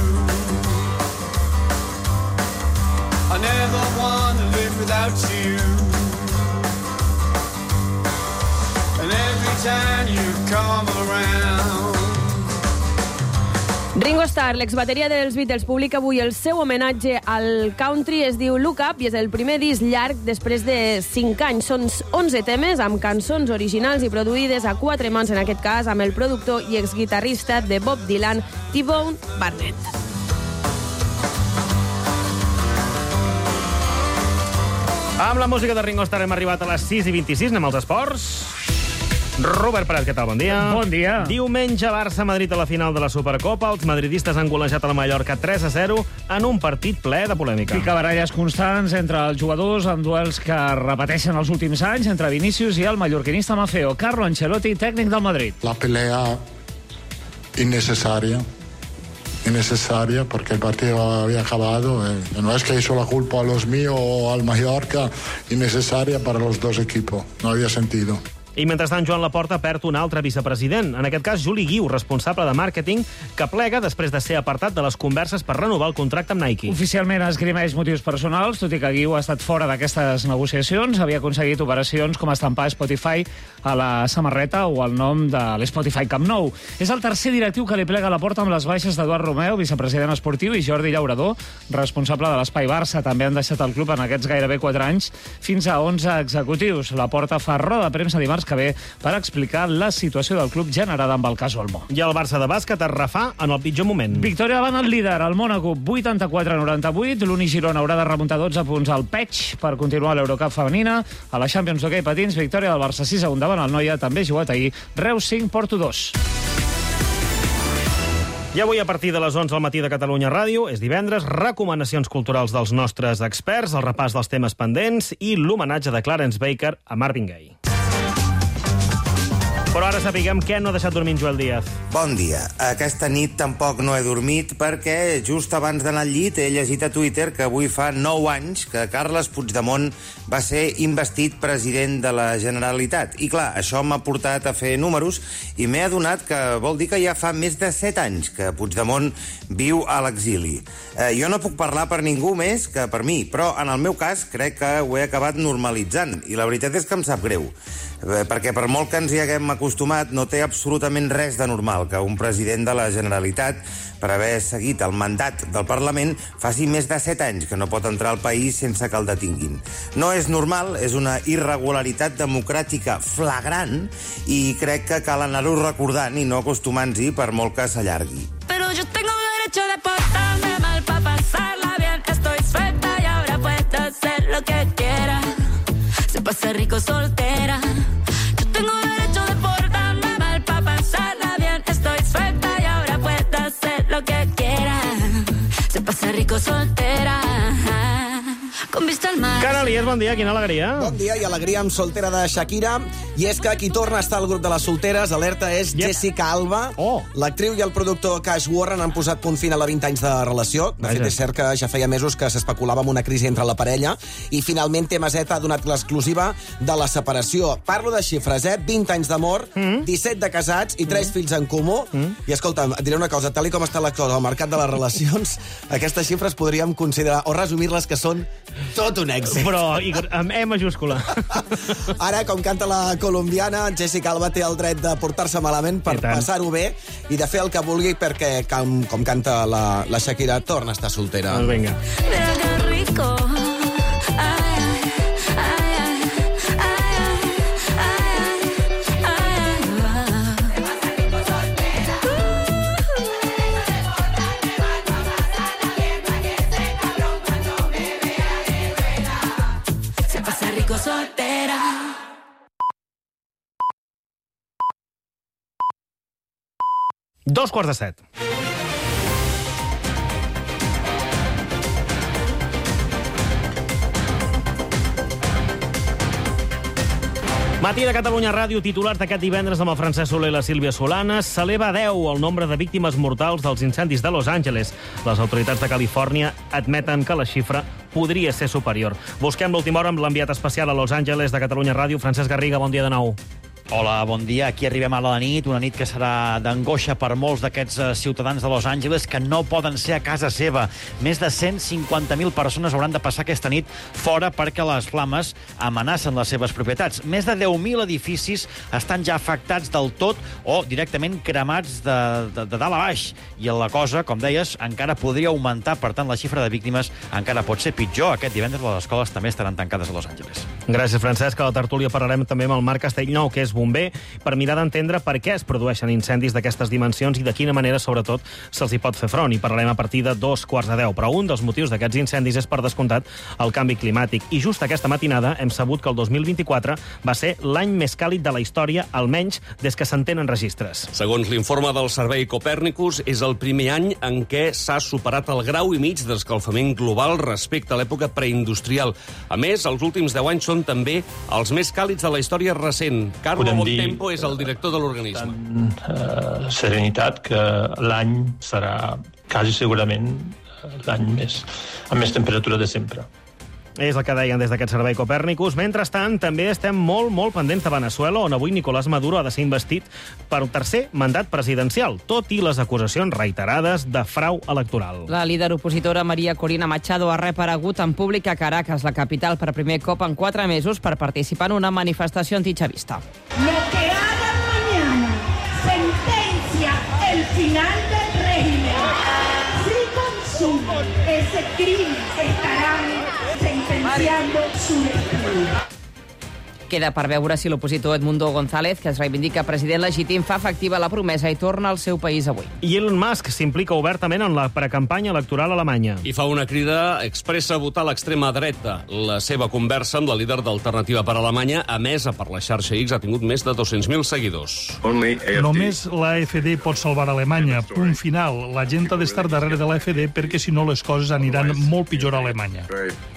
I never want to live without you, and every time you come around. Ringo Starr, l'exbateria dels Beatles, publica avui el seu homenatge al country, es diu Look Up i és el primer disc llarg després de 5 anys. Són 11 temes amb cançons originals i produïdes a 4 mans, en aquest cas amb el productor i exguitarrista de Bob Dylan, T-Bone Burnett. Amb la música de Ringo Starr hem arribat a les 6:26, anem als esports. Robert Prat, què tal? Bon dia. Bon dia. Diumenge, Barça-Madrid a la final de la Supercopa. Els madridistes han golejat a la Mallorca 3-0 en un partit ple de polèmica. Picabaralles constants entre els jugadors en duels que repeteixen els últims anys entre Vinícius i el mallorquinista Mafeo. Carlo Ancelotti, tècnic del Madrid. La pelea innecesaria porque el partido había acabado. No es que hizo la culpa a los míos o al Mallorca, innecesaria para los dos equipos. No había sentido. I mentrestant, Joan Laporta perd un altre vicepresident, en aquest cas Juli Guiu, responsable de màrqueting, que plega després de ser apartat de les converses per renovar el contracte amb Nike. Oficialment esgrimeix motius personals, tot i que Guiu ha estat fora d'aquestes negociacions. Havia aconseguit operacions com estampar Spotify a la samarreta o el nom de l'Spotify Camp Nou. És el tercer directiu que li plega a Laporta amb les baixes d'Eduard Romeu, vicepresident esportiu, i Jordi Llaurador, responsable de l'Espai Barça. També han deixat el club en aquests gairebé 4 anys fins a 11 executius. Laporta fa roda de premsa dimarts que ve per explicar la situació del club generada amb el cas Olmo. I el Barça de bàsquet es refà en el pitjor moment. Victòria davant el líder, el Mònaco, 84-98. L'Uni Girona haurà de remuntar 12 punts al Peig per continuar l'Eurocup femenina. A la Champions d'hoquei patins, victòria del Barça 6-1 davant el Noia, també jugat ahir, Reus 5, Porto 2. I avui, a partir de les 11 al matí de Catalunya Ràdio, és divendres, recomanacions culturals dels nostres experts, el repàs dels temes pendents i l'homenatge de Clarence Baker a Marvin Gaye. Però ara sapiguem què no ha deixat dormir en Joel Díaz. Bon dia. Aquesta nit tampoc no he dormit perquè just abans d'anar al llit he llegit a Twitter que avui fa 9 anys que Carles Puigdemont va ser investit president de la Generalitat. I clar, això m'ha portat a fer números i m'he adonat que vol dir que ja fa més de 7 anys que Puigdemont viu a l'exili. Jo no puc parlar per ningú més que per mi, però en el meu cas crec que ho he acabat normalitzant i la veritat és que em sap greu. Perquè per molt que ens hi haguem acostumat, no té absolutament res de normal que un president de la Generalitat, per haver seguit el mandat del Parlament, faci més de 7 anys que no pot entrar al país sense que el detinguin. No és normal, és una irregularitat democràtica flagrant i crec que cal anar-ho recordant i no acostumant-s'hi per molt que s'allargui. Pero yo tengo derecho de portarme mal para pasarla bien. Estoy suelta y ahora puedo hacerlo. lo que quiera. Se pasa rico soltera. Yo tengo derecho de portarme mal para pasarla bien. Estoy suelta y ahora puedo hacer lo que quiera. Se pasa rico soltera. Con vista al mar. Canalies, bon dia, quina alegria. Bon dia i alegria amb Soltera de Shakira. I és que qui torna a estar al grup de les solteres, alerta, és Jessica Alba. L'actriu i el productor Cash Warren han posat punt final a 20 anys de relació. De fet, és cert que ja feia mesos que s'especulava amb una crisi entre la parella i finalment TMZ ha donat l'exclusiva de la separació. Parlo de xifres, 20 anys d'amor, 17 de casats i 3 fills en comú. I escolta'm, et diré una cosa, tal com està la cosa al mercat de les relacions, aquestes xifres podríem considerar o resumir-les que són tot un èxit. Però amb E majúscula. Ara, com canta la colombiana, Jessica Alba té el dret de portar-se malament per passar-ho bé i de fer el que vulgui perquè, com canta la Shakira, torna a estar soltera. Doncs vinga. Soltera. Dos quarts de set. Matí de Catalunya Ràdio, titulars d'aquest divendres amb el Francesc Soler i la Sílvia Solanes. S'eleva a 10 el nombre de víctimes mortals dels incendis de Los Angeles. Les autoritats de Califòrnia admeten que la xifra podria ser superior. Busquem l'última hora amb l'enviat especial a Los Angeles de Catalunya Ràdio, Francesc Garriga. Bon dia de nou. Hola, bon dia. Aquí arribem a la nit, una nit que serà d'angoixa per molts d'aquests ciutadans de Los Angeles que no poden ser a casa seva. Més de 150.000 persones hauran de passar aquesta nit fora perquè les flames amenacen les seves propietats. Més de 10.000 edificis estan ja afectats del tot o directament cremats de dalt a baix. I la cosa, com deies, encara podria augmentar. Per tant, la xifra de víctimes encara pot ser pitjor. Aquest divendres les escoles també estaran tancades a Los Angeles. Gràcies, Francesc. A la tertúlia parlarem també amb el Marc Castellnou, que és bomber, per mirar d'entendre per què es produeixen incendis d'aquestes dimensions i de quina manera, sobretot, se'ls hi pot fer front. I parlarem a partir de 2:15. Però un dels motius d'aquests incendis és, per descomptat, el canvi climàtic. I just aquesta matinada hem sabut que el 2024 va ser l'any més càlid de la història, almenys des que se'n tenen registres. Segons l'informe del Servei Copèrnicus, és el primer any en què s'ha superat el 1,5 graus d'escalfament global respecte a l'època preindustrial. A més, els últims 10 anys són també els més càlids de la història recent. Carlo Bontempo és el director de l'organisme. Serenitat que l'any serà quasi segurament l'any amb més temperatura de sempre. És el que deien des d'aquest servei Copèrnicus. Mentrestant, també estem molt pendents de Veneçuela, on avui Nicolás Maduro ha de ser investit per un tercer mandat presidencial, tot i les acusacions reiterades de frau electoral. La líder opositora María Corina Machado ha reaparegut en públic a Caracas, la capital, per primer cop en 4 mesos per participar en una manifestació antichavista. Lo que hagan mañana sentencia el final del régimen. Si consumen ese crimen, estarán sentenciando su destino. Queda per veure si l'opositor Edmundo González, que es reivindica president legítim, fa efectiva la promesa i torna al seu país avui. I Elon Musk s'implica obertament en la precampanya electoral alemanya. I fa una crida expressa a votar l'extrema dreta. La seva conversa amb la líder d'Alternativa per Alemanya, emesa per la xarxa X, ha tingut més de 200.000 seguidors. Només l'AfD pot salvar Alemanya. Punt final. La gent ha d'estar darrere de l'AfD perquè, si no, les coses aniran molt pitjor a Alemanya.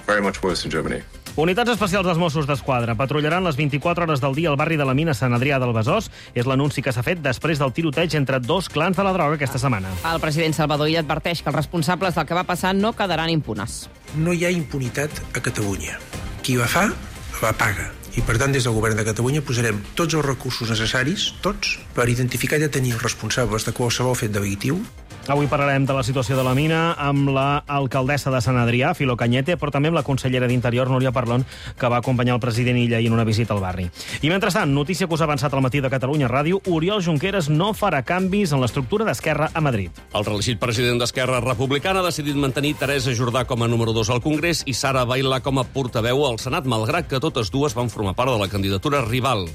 Unitats especials dels Mossos d'Esquadra patrullaran les 24 hores del dia al barri de la Mina Sant Adrià del Besòs. És l'anunci que s'ha fet després del tiroteig entre dos clans de la droga aquesta setmana. El president Salvador Illa adverteix que els responsables del que va passar no quedaran impunes. No hi ha impunitat a Catalunya. Qui va fa, va paga. I, per tant, des del govern de Catalunya posarem tots els recursos necessaris, tots, per identificar i detenir els responsables de qualsevol fet delictiu. Avui parlarem de la situació de la mina amb l'alcaldessa de Sant Adrià, Filo Cañete, però també amb la consellera d'Interior, Núria Parlon, que va acompanyar el president Illa en una visita al barri. I mentrestant, notícia que us ha avançat al matí de Catalunya Ràdio, Oriol Junqueras no farà canvis en l'estructura d'Esquerra a Madrid. El reelegit president d'Esquerra Republicana ha decidit mantenir Teresa Jordà com a número 2 al Congrés i Sara Bailà com a portaveu al Senat, malgrat que totes dues van formar part de la candidatura rival.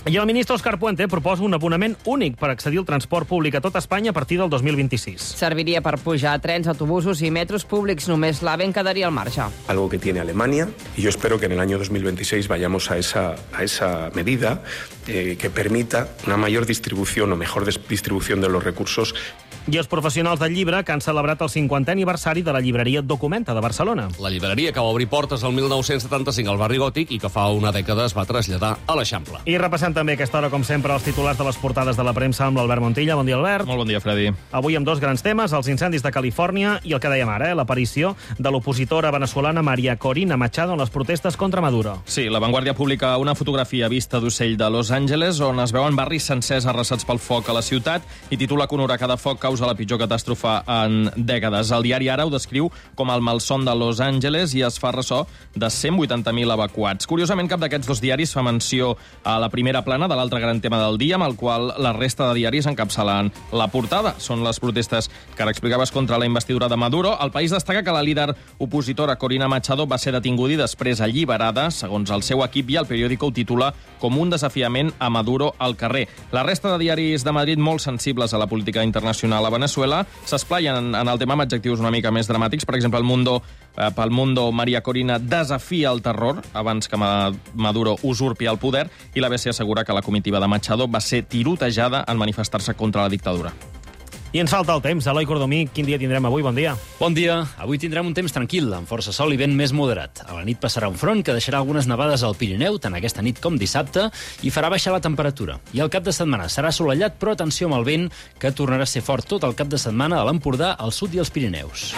I el ministre Òscar Puente proposa un abonament únic per accedir al transport públic a tot Espanya a partir del 2026. Serviria per pujar a trens, autobusos i metros públics. Només l'AVE en quedaria al marge. Algo que tiene Alemania, y yo espero que en el año 2026 vayamos a esa medida que permita una mayor distribución o mejor distribución de los recursos. I els professionals del llibre que han celebrat el 50è aniversari de la llibreria Documenta de Barcelona. La llibreria que va obrir portes el 1975 al barri Gòtic i que fa una dècada es va traslladar a l'Eixample. I repassant també a aquesta hora, com sempre, els titulars de les portades de la premsa amb l'Albert Montilla. Bon dia, Albert. Molt bon dia, Freddy. Avui amb dos grans temes, els incendis de Califòrnia i el que dèiem ara, l'aparició de l'opositora veneçolana María Corina Machado en les protestes contra Maduro. Sí, La Vanguardia publica una fotografia vista d'ocell de Los Angeles on es veuen barris sencers arrasats pel foc a la ciutat i titula que un huracà de foc causa la pitjor catàstrofe en dècades. El diari Ara ho descriu com el malson de Los Angeles i es fa ressò de 180.000 evacuats. Curiosament, cap d'aquests dos diaris fa menció a la primera plana de l'altre gran tema del dia, amb el qual la resta de diaris encapçalen la portada. Són les protestes que ara explicaves contra la investidura de Maduro. El País destaca que la líder opositora Corina Machado va ser detinguda i després alliberada, segons el seu equip, i el periòdico ho titula com un desafiament a Maduro al carrer. La resta de diaris de Madrid, molt sensibles a la política internacional a Venezuela, s'esplaien en el tema amb adjectius una mica més dramàtics. Per exemple, pel Mundo, María Corina desafia el terror abans que Maduro usurpi el poder, i l'ABC assegura que la comitiva de Machado va ser tirotejada en manifestar-se contra la dictadura. I ens falta el temps. Eloi Cordomí, quin dia tindrem avui? Bon dia. Bon dia. Avui tindrem un temps tranquil, amb força sol i vent més moderat. A la nit passarà un front que deixarà algunes nevades al Pirineu, tant aquesta nit com dissabte, i farà baixar la temperatura. I el cap de setmana serà assolellat, però atenció amb el vent, que tornarà a ser fort tot el cap de setmana a l'Empordà, al sud i als Pirineus.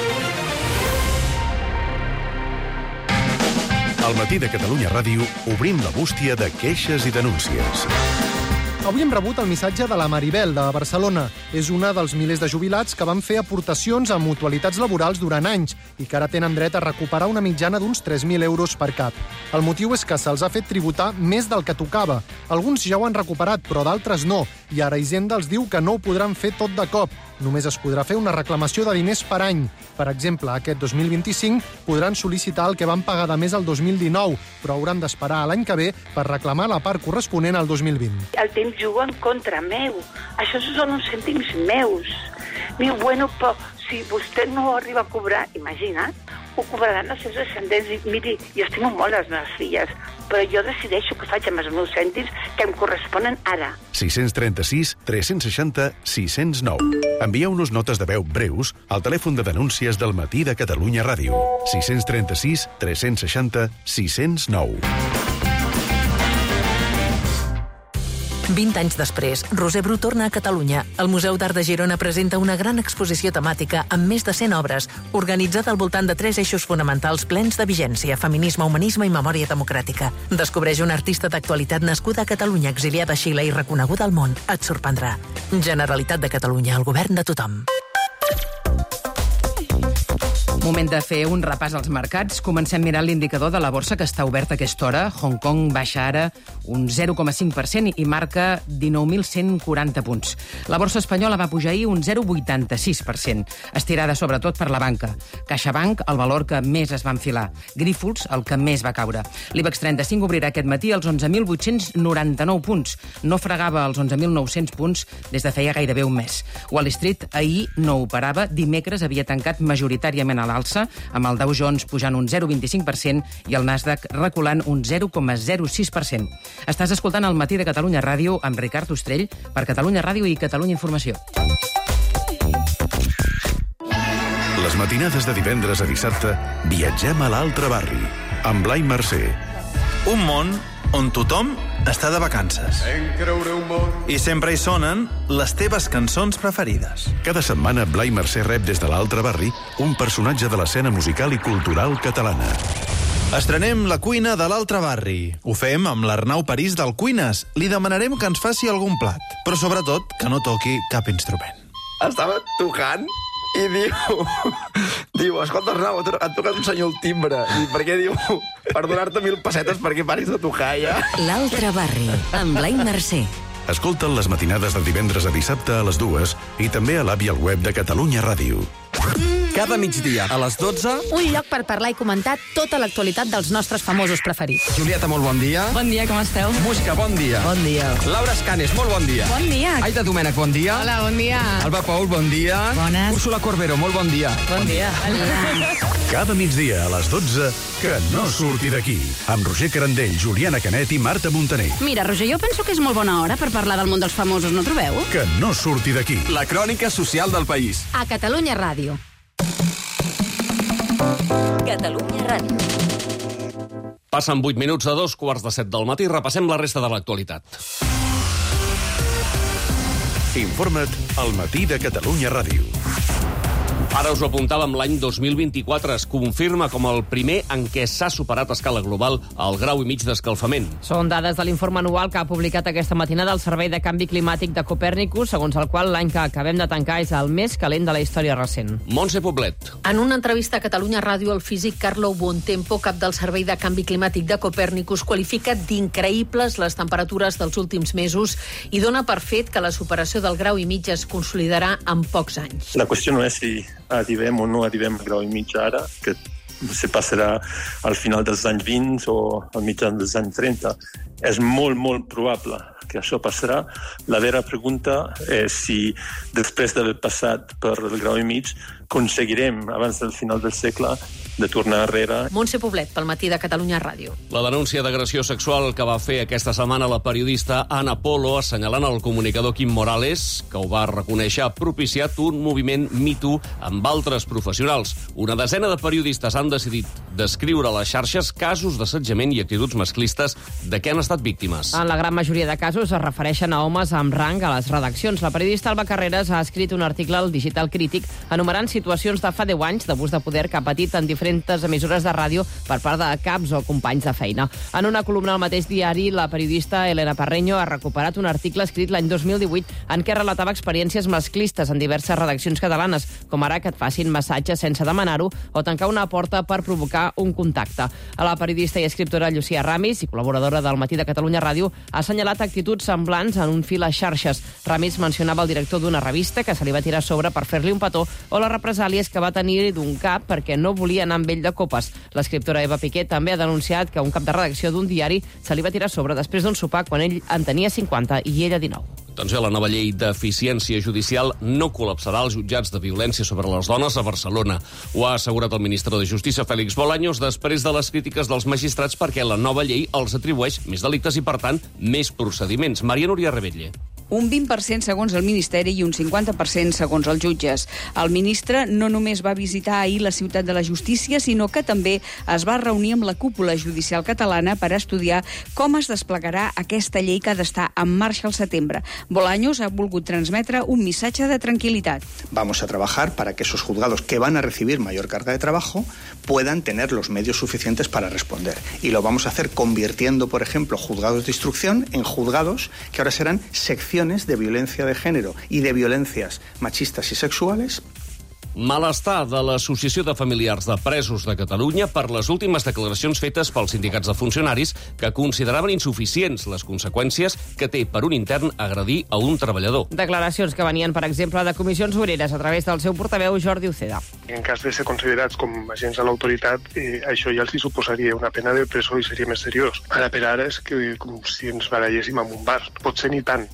Al matí de Catalunya Ràdio obrim la bústia de queixes i denúncies. Avui hem rebut el missatge de la Maribel, de Barcelona. És una dels milers de jubilats que van fer aportacions a mutualitats laborals durant anys i que ara tenen dret a recuperar una mitjana d'uns 3.000 euros per cap. El motiu és que se'ls ha fet tributar més del que tocava. Alguns ja ho han recuperat, però d'altres no. I ara Hisenda els diu que no ho podran fer tot de cop. Només es podrà fer una reclamació de diners per any. Per exemple, aquest 2025 podran sol·licitar el que van pagar de més el 2019, però hauran d'esperar a l'any que ve per reclamar la part corresponent al 2020. El temps juga en contra meu. Això són uns cèntims meus. Diu, bueno, però si vostè no arriba a cobrar, imagina't, ho cobraran els seus descendents. I miri, jo estimo molt les meves filles, però jo decideixo què faig amb els meus cèntims que em corresponen ara. 636 360 609. Envieu-nos notes de veu breus al telèfon de denúncies del matí de Catalunya Ràdio. 636 360 609. 20 anys després, Roser Bru torna a Catalunya. El Museu d'Art de Girona presenta una gran exposició temàtica amb més de 100 obres, organitzada al voltant de 3 eixos fonamentals plens de vigència: feminisme, humanisme i memòria democràtica. Descobreix una artista d'actualitat nascuda a Catalunya, exiliada a Xile i reconeguda al món. Et sorprendrà. Generalitat de Catalunya, el govern de tothom. Moment de fer un repàs als mercats. Comencem mirant l'indicador de la borsa que està oberta a aquesta hora. Hong Kong baixa ara un 0,5% i marca 19.140 punts. La borsa espanyola va pujar ahir un 0,86%, estirada sobretot per la banca. CaixaBank, el valor que més es va enfilar. Grífols, el que més va caure. L'IBEX 35 obrirà aquest matí als 11.899 punts. No fregava els 11.900 punts des de feia gairebé un mes. Wall Street ahir no operava. Dimecres havia tancat majoritàriament a l'alça, amb el Dow Jones pujant un 0,25% i el Nasdaq reculant un 0,06%. Estàs escoltant el matí de Catalunya Ràdio amb Ricard Ostrell per Catalunya Ràdio i Catalunya Informació. Les matinades de divendres a dissabte viatgem a l'altre barri, amb Blai Mercè. Un món on tothom està de vacances. I sempre hi sonen les teves cançons preferides. Cada setmana Blai Mercè rep des de l'altre barri un personatge de l'escena musical i cultural catalana. Estrenem la cuina de l'altre barri. Ho fem amb l'Arnau París del Cuines. Li demanarem que ens faci algun plat, però sobretot que no toqui cap instrument. Estava tocant i diu, escolta, Arnau, et tocat un senyor al timbre. I per què diu? Per donar-te 1.000 pessetes perquè paris de tocar, ja. L'altre barri, amb Blai Mercè. Escolta'n les matinades de divendres a dissabte a les 2 i també a l'app i al web de Catalunya Ràdio. Cada migdia a les 12... Un lloc per parlar i comentar tota l'actualitat dels nostres famosos preferits. Julieta, molt bon dia. Bon dia, com esteu? Musca, bon dia. Bon dia. Laura Escanes, molt bon dia. Bon dia. Aida Domènech, bon dia. Hola, bon dia. Alba Paul, bon dia. Bones. Úrsula Corbero, molt bon dia. Bon dia. Cada migdia a les 12, que no surti d'aquí. Amb Roger Carandell, Juliana Canet i Marta Montaner. Mira, Roger, jo penso que és molt bona hora per parlar del món dels famosos, no trobeu? Que no surti d'aquí. La crònica social del país. A Catalunya Ràdio. Catalunya Ràdio. Passen 8 minuts a 2:15 del matí. Repassem la resta de l'actualitat. Informa't al Matí de Catalunya Ràdio. Ara us ho apuntàvem, l'any 2024 es confirma com el primer en què s'ha superat a escala global el 1,5 graus d'escalfament. Són dades de l'informe anual que ha publicat aquesta matinada el Servei de Canvi Climàtic de Copèrnicus, segons el qual l'any que acabem de tancar és el més calent de la història recent. Montse Poblet. En una entrevista a Catalunya Ràdio, el físic Carlo Bontempo, cap del Servei de Canvi Climàtic de Copèrnicus, qualifica d'increïbles les temperatures dels últims mesos i dona per fet que la superació del 1,5 graus es consolidarà en pocs anys. La qüestió no és si arribem o no arribem a 1,5 graus ara, que se passarà al final dels anys 20 o al mitjà dels anys 30. És molt probable que això passarà. La vera pregunta és si després d'haver passat per el 1,5 graus aconseguirem, abans del final del segle, de tornar enrere. Montse Poblet, pel Matí de Catalunya Ràdio. La denúncia d'agressió sexual que va fer aquesta setmana la periodista Ana Polo, assenyalant el comunicador Quim Morales, que ho va reconèixer, ha propiciat un moviment Me Too amb altres professionals. Una desena de periodistes han decidit descriure a les xarxes casos d'assetjament i actituds masclistes de què han estat víctimes. En la gran majoria de casos es refereixen a homes amb rang a les redaccions. La periodista Alba Carreras ha escrit un article al Digital Crític enumerant situacions de fa 10 anys d'abús de poder que ha patit en diferents emissores de ràdio per part de caps o companys de feina. En una columna al mateix diari, la periodista Elena Parreño ha recuperat un article escrit l'any 2018 en què relatava experiències masclistes en diverses redaccions catalanes, com ara que et facin massatges sense demanar-ho o tancar una porta per provocar un contacte. A la periodista i escriptora Llucia Ramis, i col·laboradora del Matí de Catalunya Ràdio, ha assenyalat actituds semblants en un fil a xarxes. Ramis mencionava el director d'una revista que se li va tirar a sobre per fer-li un petó o les represàlies que va tenir d'un cap perquè no volia anar amb ell de copes. L'escriptora Eva Piqué també ha denunciat que un cap de redacció d'un diari se li va tirar a sobre després d'un sopar quan ell en tenia 50 i ella 19. Atenció, la nova llei d'eficiència judicial no col·lapsarà els jutjats de violència sobre les dones a Barcelona. Ho ha assegurat el ministre de Justícia, Félix Bolaños, després de les crítiques dels magistrats perquè la nova llei els atribueix més delictes i, per tant, més procediments. Maria Núria Rebetlle. Un 20% segons el Ministeri i un 50% segons els jutges. El ministre no només va visitar ahir la Ciutat de la Justícia, sinó que també es va reunir amb la cúpula judicial catalana per estudiar com es desplegarà aquesta llei que ha d'estar en marxa al setembre. Bolaños ha volgut transmetre un missatge de tranquil·litat. Vamos a trabajar para que esos juzgados que van a recibir mayor carga de trabajo puedan tener los medios suficientes para responder. Y lo vamos a hacer convirtiendo, por ejemplo, juzgados de instrucción en juzgados que ahora serán secciones de violencia de género y de violencias machistas y sexuales. Malestar de l'Associació de Familiars de Presos de Catalunya per les últimes declaracions fetes pels sindicats de funcionaris que consideraven insuficients les conseqüències que té per un intern agredir a un treballador. Declaracions que venien, per exemple, de comissions obreres a través del seu portaveu Jordi Uceda. En cas de ser considerats com agents de l'autoritat, això ja els suposaria una pena de presó i seria més seriós. Ara per ara és que com si ens baralléssim en un bar. Potser ni tant.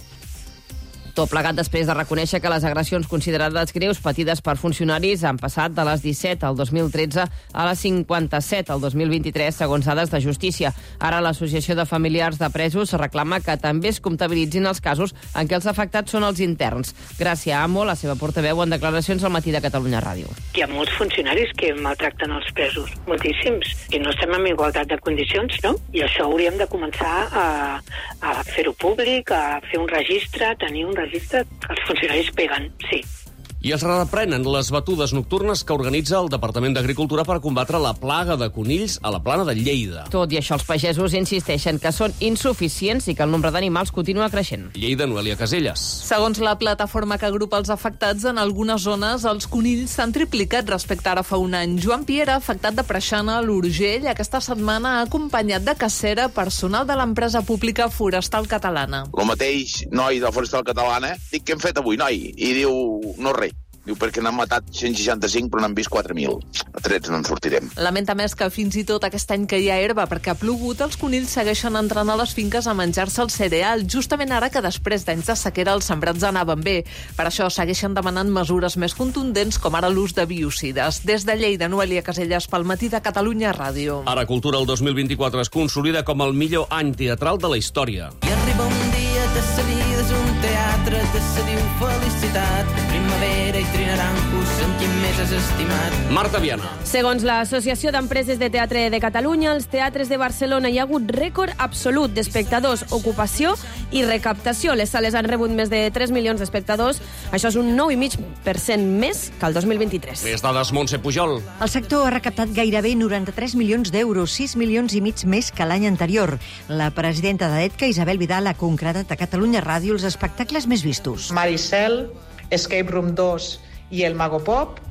Tot plegat després de reconèixer que les agressions considerades greus patides per funcionaris han passat de les 17 al 2013 a les 57 al 2023, segons dades de Justícia. Ara l'Associació de Familiars de Presos reclama que també es comptabilitzin els casos en què els afectats són els interns. Gràcia Amo, la seva portaveu, en declaracions al Matí de Catalunya Ràdio. Hi ha molts funcionaris que maltracten els presos, moltíssims, i no estem en igualtat de condicions, no? I això hauríem de començar a fer-ho públic, a fer un registre, tenir un registre. Els funcionaris peguen, sí. I es reprenen les batudes nocturnes que organitza el Departament d'Agricultura per combatre la plaga de conills a la plana de Lleida. Tot i això, els pagesos insisteixen que són insuficients i que el nombre d'animals continua creixent. Lleida, Noelia Caselles. Segons la plataforma que agrupa els afectats, en algunes zones els conills s'han triplicat respecte ara fa un any. Joan Piera, afectat de Preixana, a l'Urgell, aquesta setmana ha acompanyat de cacera personal de l'empresa pública Forestal Catalana. El mateix noi de Forestal Catalana, dic, què hem fet avui, noi? I diu, no res. Diu, perquè n'han matat 165, però n'han vist 4.000. A trets no en sortirem. Lamenta més que fins i tot aquest any que hi ha herba perquè ha plogut, els conills segueixen entrant a les finques a menjar-se el cereal, justament ara que després d'anys de sequera els sembrats anaven bé. Per això segueixen demanant mesures més contundents, com ara l'ús de biocides. Des de Lleida, Noelia Casellas, pel Matí de Catalunya Ràdio. Ara Cultura el 2024 es consolida com el millor any teatral de la història. I arriba un dia de sa vida, és un teatre de sa diu felicitat. Primavera i trinaranjos, en qui més has estimat. Marta Viana. Segons l'Associació d'Empreses de Teatre de Catalunya, als teatres de Barcelona hi ha hagut rècord absolut d'espectadors, ocupació i recaptació. Les sales han rebut més de 3 milions d'espectadors. Això és un 9,5% més que el 2023. Més dades, Montse Pujol. El sector ha recaptat gairebé 93 milions d'euros, 6 milions i mig més que l'any anterior. La presidenta d'EDCA, Isabel Vidal, ha concretat a Catalunya Ràdio els espectacles més vistos. Maricel, Escape Room 2 i El Mago Pop,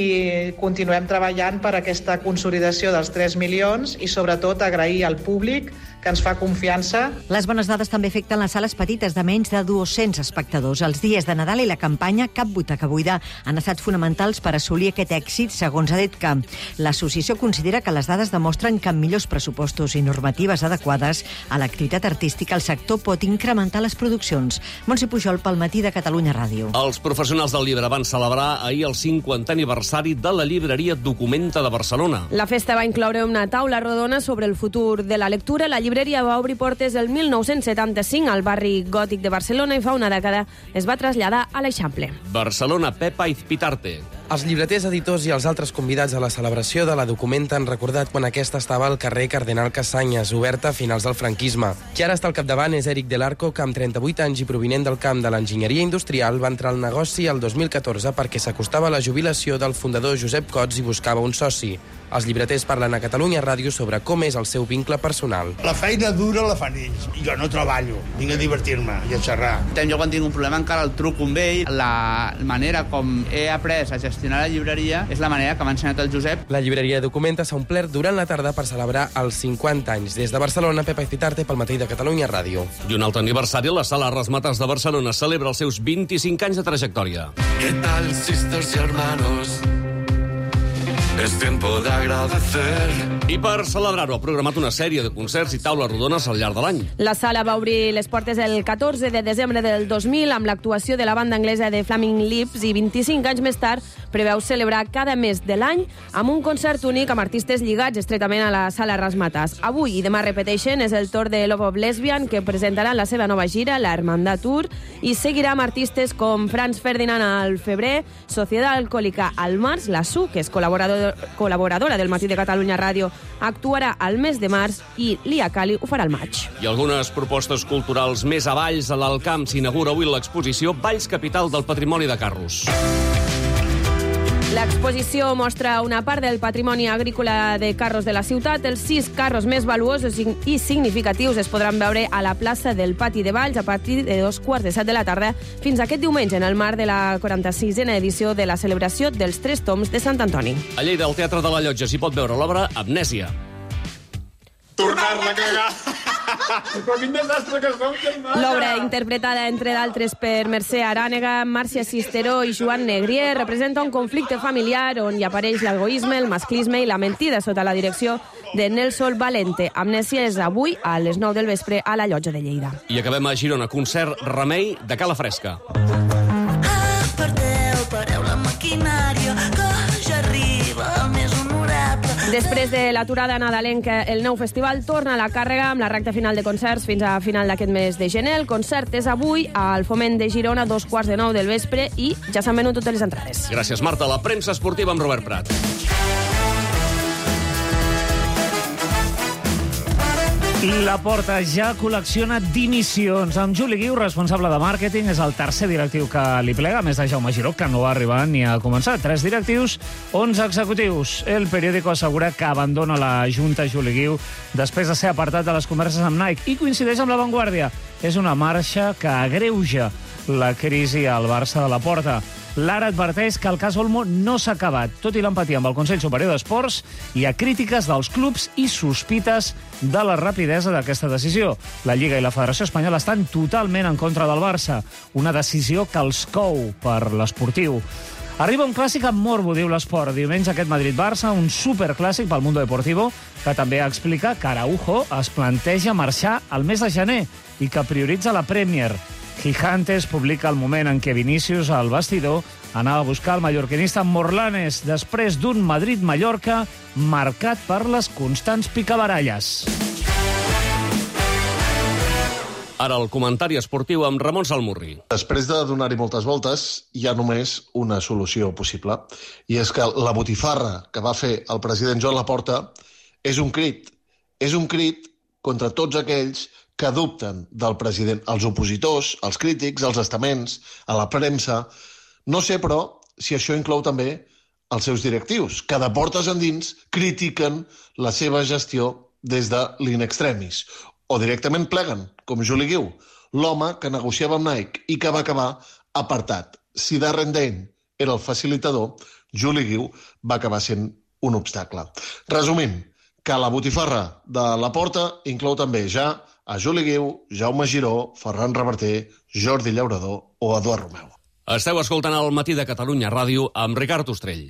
i continuem treballant per aquesta consolidació dels 3 milions i sobretot agrair al públic que ens fa confiança. Les bones dades també afecten les sales petites de menys de 200 espectadors. Els dies de Nadal i la campanya Cap butaca buida han estat fonamentals per assolir aquest èxit, segons EDCA. L'associació considera que les dades demostren que amb millors pressupostos i normatives adequades a l'activitat artística el sector pot incrementar les produccions. Montse Pujol, pel Matí de Catalunya Ràdio. Els professionals del llibre van celebrar ahir el 50è aniversari de la llibreria Documenta de Barcelona. La festa va incloure una taula rodona sobre el futur de la lectura. La llibreria va obrir portes el 1975 al barri gòtic de Barcelona i fa una dècada es va traslladar a l'Eixample. Barcelona, Pepa Izpitarte. Els llibreters, editors i els altres convidats a la celebració de la Documenta han recordat quan aquesta estava al carrer Cardenal Cassanyes, oberta a finals del franquisme. Qui ara està al capdavant és Eric Del Arco, que amb 38 anys i provinent del camp de l'enginyeria industrial va entrar al negoci el 2014 perquè s'acostava a la jubilació del fundador Josep Cots i buscava un soci. Els llibreters parlen a Catalunya Ràdio sobre com és el seu vincle personal. La feina dura la fan ells. Jo no treballo, vinc a divertir-me i a xerrar. Jo quan tinc un problema encara el truco amb ell. La manera com he après a gestionar la llibreria és la manera que m'ha ensenyat el Josep. La llibreria Documenta s'ha omplert durant la tarda per celebrar els 50 anys. Des de Barcelona, Pepa Izpitarte, pel Matí de Catalunya Ràdio. I un altre aniversari, la Sala Rasmatas de Barcelona celebra els seus 25 anys de trajectòria. ¿Qué tal, sisters y hermanos? Es tiempo de agradecer. I per celebrar-ho ha programat una sèrie de concerts i taules rodones al llarg de l'any. La sala va obrir les portes el 14 de desembre del 2000 amb l'actuació de la banda anglesa de Flaming Lips i 25 anys més tard preveu celebrar cada mes de l'any amb un concert únic amb artistes lligats estretament a la sala Rasmatas. Avui i demà repeteixen, és el torn de Love of Lesbian, que presentaran la seva nova gira, la Hermandad Tour, i seguirà amb artistes com Franz Ferdinand al febrer, Sociedad Alcohólica al març, la Su, que és col·laboradora del Matí de Catalunya Ràdio, actuarà al mes de març i Lia Kali ho farà al maig. I algunes propostes culturals més a Valls. A l'Alcamp s'inaugura avui l'exposició Valls, capital del patrimoni de carros. L'exposició mostra una part del patrimoni agrícola de carros de la ciutat. Els 6 carros més valuosos i significatius es podran veure a la plaça del Pati de Valls a partir de 2:15 de la tarda fins aquest diumenge en el marc de la 46a edició de la celebració dels 3 tombs de Sant Antoni. A Lleida, al Teatre de la Llotja, s'hi pot veure l'obra Amnèsia. Tornar-la a cagar! Però quin desastre que som, germana! L'obra, interpretada, entre d'altres, per Mercè Arànega, Màrcia Cisteró i Joan Negrier, representa un conflicte familiar on hi apareix l'egoisme, el masclisme i la mentida sota la direcció de Nelson Valente. Amnèsia és avui a les 9 del vespre a la Llotja de Lleida. I acabem a Girona, concert Remei de Cala Fresca. Pareu la maquinària, que ja arriba més honorable. Després de l'aturada nadalenca, el nou festival torna a la càrrega amb la recta final de concerts fins a final d'aquest mes de gener. El concert és avui al Foment de Girona a 8:45 del vespre i ja s'han venut totes les entrades. Gràcies, Marta. La premsa esportiva amb Robert Prat. La Porta ja col·lecciona dimissions. Amb Juli Guiu, responsable de màrqueting, és el tercer directiu que li plega, a més de Jaume Giró, que no va arribar ni a començar. 3 directius, 11 executius. El periòdico assegura que abandona la Junta Juli Guiu després de ser apartat de les converses amb Nike i coincideix amb La Vanguardia. És una marxa que agreuja la crisi al Barça de La Porta. L'Ara adverteix que el cas Olmo no s'ha acabat, tot i l'empatia amb el Consell Superior d'Esports. Hi ha crítiques dels clubs i sospites de la rapidesa d'aquesta decisió. La Lliga i la Federació Espanyola estan totalment en contra del Barça, una decisió que els cou per l'esportiu. Arriba un clàssic amb morbo, diu l'Esport. Diumenge aquest Madrid-Barça, un superclàssic pel Mundo Deportivo, que també explica que Araujo es planteja marxar al mes de gener i que prioritza la Premier. Gigantes publica el moment en què Vinícius, al vestidor, anava a buscar el mallorquinista Morlanes després d'un Madrid-Mallorca marcat per les constants picabaralles. Ara el comentari esportiu amb Ramon Salmurri. Després de donar-hi moltes voltes, hi ha només una solució possible. I és que la botifarra que va fer el president Joan Laporta és un crit. És un crit contra tots aquells que dubten del president. Els opositors, els crítics, els estaments, a la premsa. No sé, però, si això inclou també els seus directius, que de portes endins critiquen la seva gestió des de l'in extremis. O directament pleguen, com Juli Guiu, l'home que negociava amb Nike i que va acabar apartat. Si Darren Dane era el facilitador, Juli Guiu va acabar sent un obstacle. Resumint, que la botifarra de Laporta inclou també ja a Juli Guiu, Jaume Giró, Ferran Reverter, Jordi Llaurador o Eduard Romeu. Esteu escoltant el Matí de Catalunya Ràdio amb Ricard Ostrell.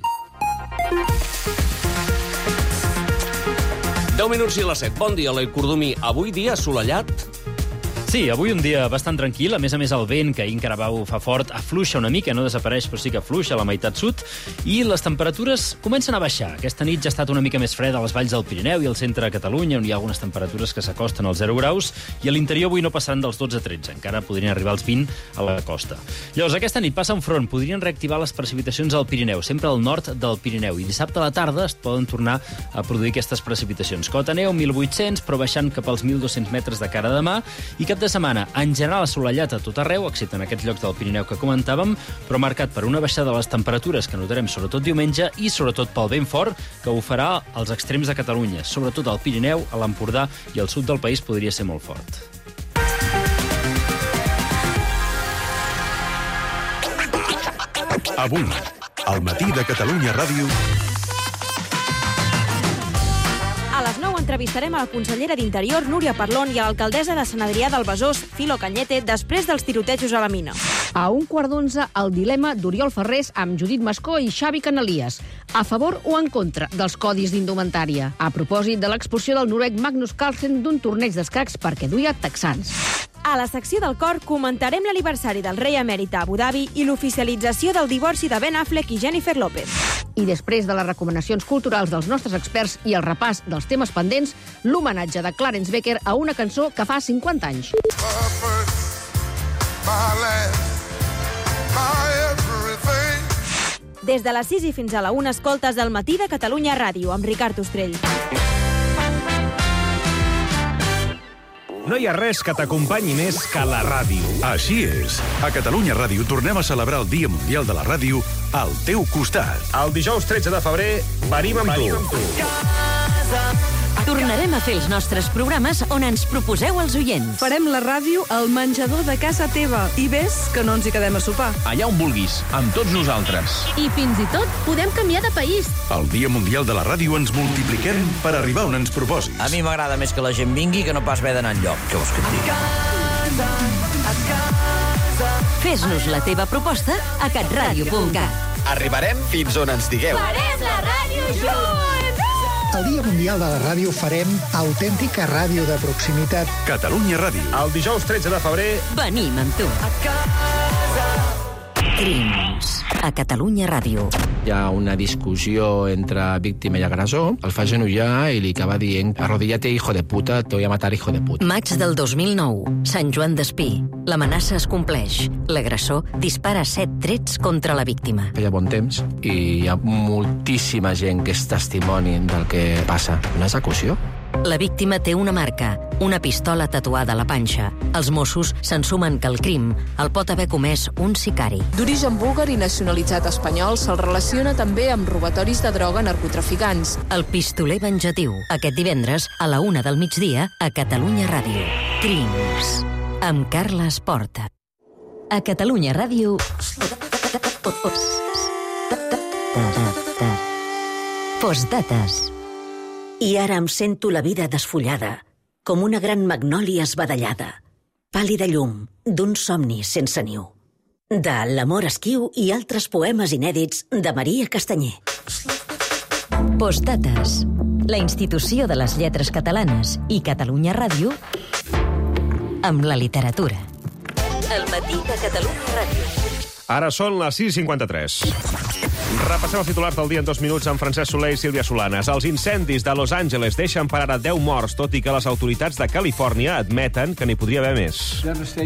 10 minuts i les 7. Bon dia, Eloi Cordomí. Avui dia assolellat? Sí, avui un dia bastant tranquil. A més, el vent, que ahir encara va bufar fort, afluixa una mica, no desapareix, però sí que afluixa a la meitat sud, i les temperatures comencen a baixar. Aquesta nit ja ha estat una mica més freda a les valls del Pirineu i al centre de Catalunya, on hi ha algunes temperatures que s'acosten als 0 graus, i a l'interior avui no passaran dels 12 a 13. Encara podrien arribar als 20 a la costa. Llavors, aquesta nit passa un front. Podrien reactivar les precipitacions al Pirineu, sempre al nord del Pirineu, i dissabte a la tarda es poden tornar a produir aquestes precipitacions. Cota neu, 1.800, però baixant cap als 1.200 metres de cara a demà, i cap de setmana, en general, assolellat a tot arreu, excepte en aquests llocs del Pirineu que comentàvem, però marcat per una baixada de les temperatures que notarem sobretot diumenge i sobretot pel vent fort que ho farà als extrems de Catalunya, sobretot al Pirineu, a l'Empordà i al sud del país podria ser molt fort. Avui, al Matí de Catalunya Ràdio... A les 9 entrevistarem a la consellera d'Interior, Núria Parlon, i a l'alcaldessa de Sant Adrià del Besòs, Filo Cañete, després dels tirotejos a la mina. A 1:15, el dilema d'Oriol Ferrés amb Judit Mascó i Xavi Canalies. A favor o en contra dels codis d'indumentària? A propòsit de l'expulsió del noruec Magnus Carlsen d'un torneig d'escacs perquè duia texans. A la secció del cor comentarem l'aniversari del rei emèrit a Abu Dhabi i l'oficialització del divorci de Ben Affleck i Jennifer López. I després de les recomanacions culturals dels nostres experts i el repàs dels temes pendents, l'homenatge de Clarence Becker a una cançó que fa 50 anys. Des de les 6 i fins a la 1 escoltes el Matí de Catalunya Ràdio amb Ricard Ostrell. No hi ha res que t'acompanyi més que la ràdio. Així és. A Catalunya Ràdio tornem a celebrar el Dia Mundial de la Ràdio al teu costat. El dijous 13 de febrer venim amb tu. Tornarem a fer els nostres programes on ens proposeu els oients. Farem la ràdio al menjador de casa teva. I ves que no ens hi quedem a sopar. Allà on vulguis, amb tots nosaltres. I fins i tot podem canviar de país. Al Dia Mundial de la Ràdio ens multipliquem per arribar on ens proposis. A mi m'agrada més que la gent vingui que no pas haver d'anar enlloc. Què vols que et digui? Fes-nos la teva proposta a catradio.cat. Arribarem fins on ens digueu. Farem la ràdio junts! El Dia Mundial de la Ràdio farem autèntica ràdio de proximitat. Catalunya Ràdio. El dijous 13 de febrer... Venim amb tu. Crims. A Catalunya Ràdio. Hi ha una discussió entre víctima i agressor. El fa genollar i li acaba dient arrodillate, hijo de puta, te voy a matar, hijo de puta. Maig del 2009. Sant Joan d'Espí. L'amenaça es compleix. L'agressor dispara 7 trets contra la víctima. Feia bon temps i hi ha moltíssima gent que és testimoni del que passa. Una execució. La víctima té una marca, una pistola tatuada a la panxa. Els Mossos se'n sumen que el crim el pot haver comès un sicari. D'origen búlgar i nacionalitzat espanyol, se'l relaciona també amb robatoris de droga a narcotraficants. El pistoler venjatiu, aquest divendres a la 1 del migdia a Catalunya Ràdio. Crims, amb Carles Porta. A Catalunya Ràdio... Postdates. I ara em sento la vida desfullada, com una gran magnòlia esbadellada, pàl·lida llum d'un somni sense niu. de L'amor esquiu i altres poemes inèdits de Maria Castanyer. Postdates, la institució de les lletres catalanes i Catalunya Ràdio amb la literatura. El matí de Catalunya Ràdio. Ara són les 6:53. Repassem els titulars del dia en 2 minuts amb Francesc Soler i Sílvia Solanes. Els incendis de Los Angeles deixen per ara 10 morts, tot i que les autoritats de Califòrnia admeten que n'hi podria haver més.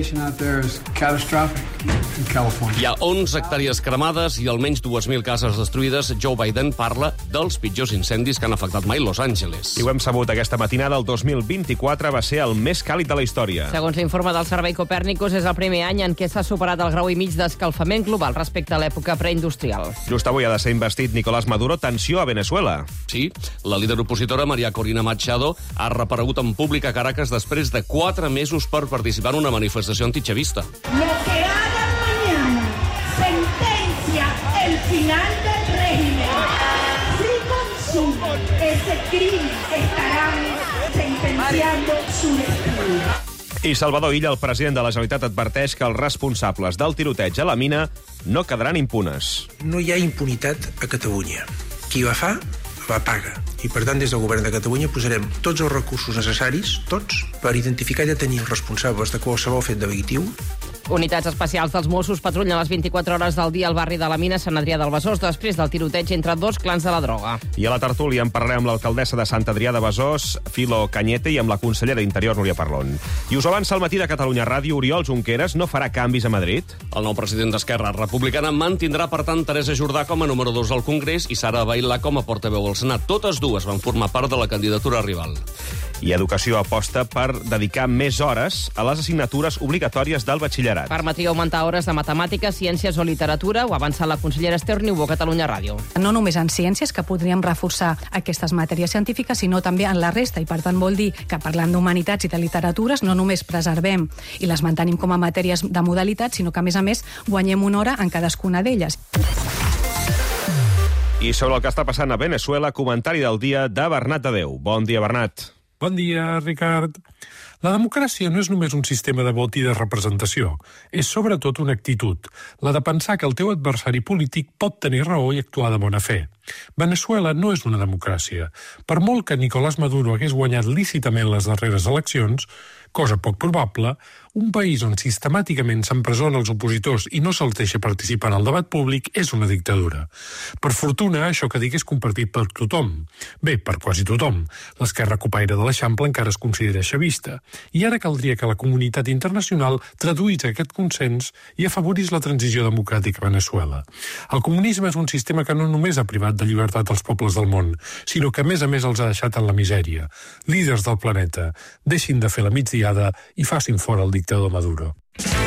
Hi ha 11 hectàrees cremades i almenys 2.000 cases destruïdes. Joe Biden parla dels pitjors incendis que han afectat mai Los Angeles. I ho hem sabut aquesta matinada, el 2024 va ser el més càlid de la història. Segons l'informe del Servei Copèrnicus, és el primer any en què s'ha superat el grau i mig d'escalfament global respecte a l'època preindustrial. Just avui ha de ser investit Nicolás Maduro. Tensió a Venezuela. Sí, la líder opositora María Corina Machado ha reaparegut en públic a Caracas després de 4 mesos per participar en una manifestació antichavista. Lo que hagan mañana sentencia el final del régimen. Si consumen ese crimen, estarán sentenciando su destino. I Salvador Illa, el president de la Generalitat, adverteix que els responsables del tiroteig a la mina no quedaran impunes. No hi ha impunitat a Catalunya. Qui va fa, va paga. I, per tant, des del govern de Catalunya posarem tots els recursos necessaris, tots, per identificar i detenir els responsables de qualsevol fet delictiu. Unitats especials dels Mossos patrullen les 24 hores del dia al barri de la Mina Sant Adrià del Besòs després del tiroteig entre 2 clans de la droga. I a la tertúlia en parlarem amb l'alcaldessa de Sant Adrià de Besòs, Filo Cañete, i amb la consellera d'Interior, Núria Parlon. I us avança el matí de Catalunya Ràdio, Oriol Junqueras no farà canvis a Madrid? El nou president d'Esquerra Republicana mantindrà, per tant, Teresa Jordà com a número 2 al Congrés i Sara Bailà com a portaveu al Senat. Totes dues van formar part de la candidatura rival. I Educació aposta per dedicar més hores a les assignatures obligatòries del batxillerat. Permetria augmentar hores de matemàtiques, ciències o literatura, ho ha avançat la consellera Esther Niubó, Catalunya Ràdio. No només en ciències, que podríem reforçar aquestes matèries científiques, sinó també en la resta, i per tant vol dir que parlant d'humanitats i de literatures no només preservem i les mantenim com a matèries de modalitat, sinó que a més guanyem una hora en cadascuna d'elles. I sobre el que està passant a Venezuela, comentari del dia de Bernat de Déu. Bon dia, Bernat. Bon dia, Ricard. La democràcia no és només un sistema de vot i de representació. És sobretot una actitud, la de pensar que el teu adversari polític pot tenir raó i actuar de bona fe. Venezuela no és una democràcia. Per molt que Nicolás Maduro hagués guanyat lícitament les darreres eleccions, cosa poc probable, un país on sistemàticament s'empresona els opositors i no se'ls deixa participar en el debat públic és una dictadura. Per fortuna, això que dic és compartit per tothom. Bé, per quasi tothom. L'esquerra copaire de l'Eixample encara es considera xavista. I ara caldria que la comunitat internacional traduís aquest consens i afavorís la transició democràtica a Venezuela. El comunisme és un sistema que no només ha privat de llibertat als pobles del món, sinó que a més els ha deixat en la misèria. Líders del planeta, deixin de fer la migdiada i facin fora el dictador Maduro.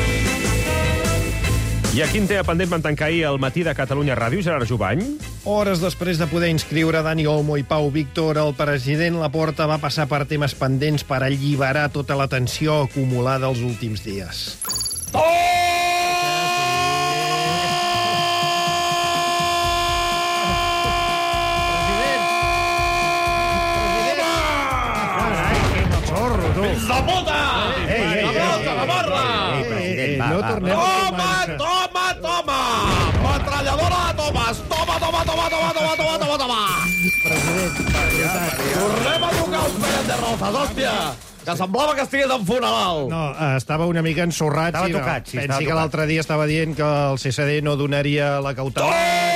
I a quin tema pendent van tancar ahir el matí de Catalunya Ràdio, Gerard Jubany? Hores després de poder inscriure Dani Olmo i Pau Víctor, el president Laporta va passar per temes pendents per alliberar tota la tensió acumulada els últims dies. Fills de puta! La borra! No tornem a començar. Toma! Metralladora de tomes! Toma! President, tornem a trucar els Pérez de Rozas, hòstia! Que semblava que estigués en funeral. No, estava una mica ensorrat. Estava tocat, sí. Pensi que l'altre dia estava dient que el CSD no donaria la cautelar.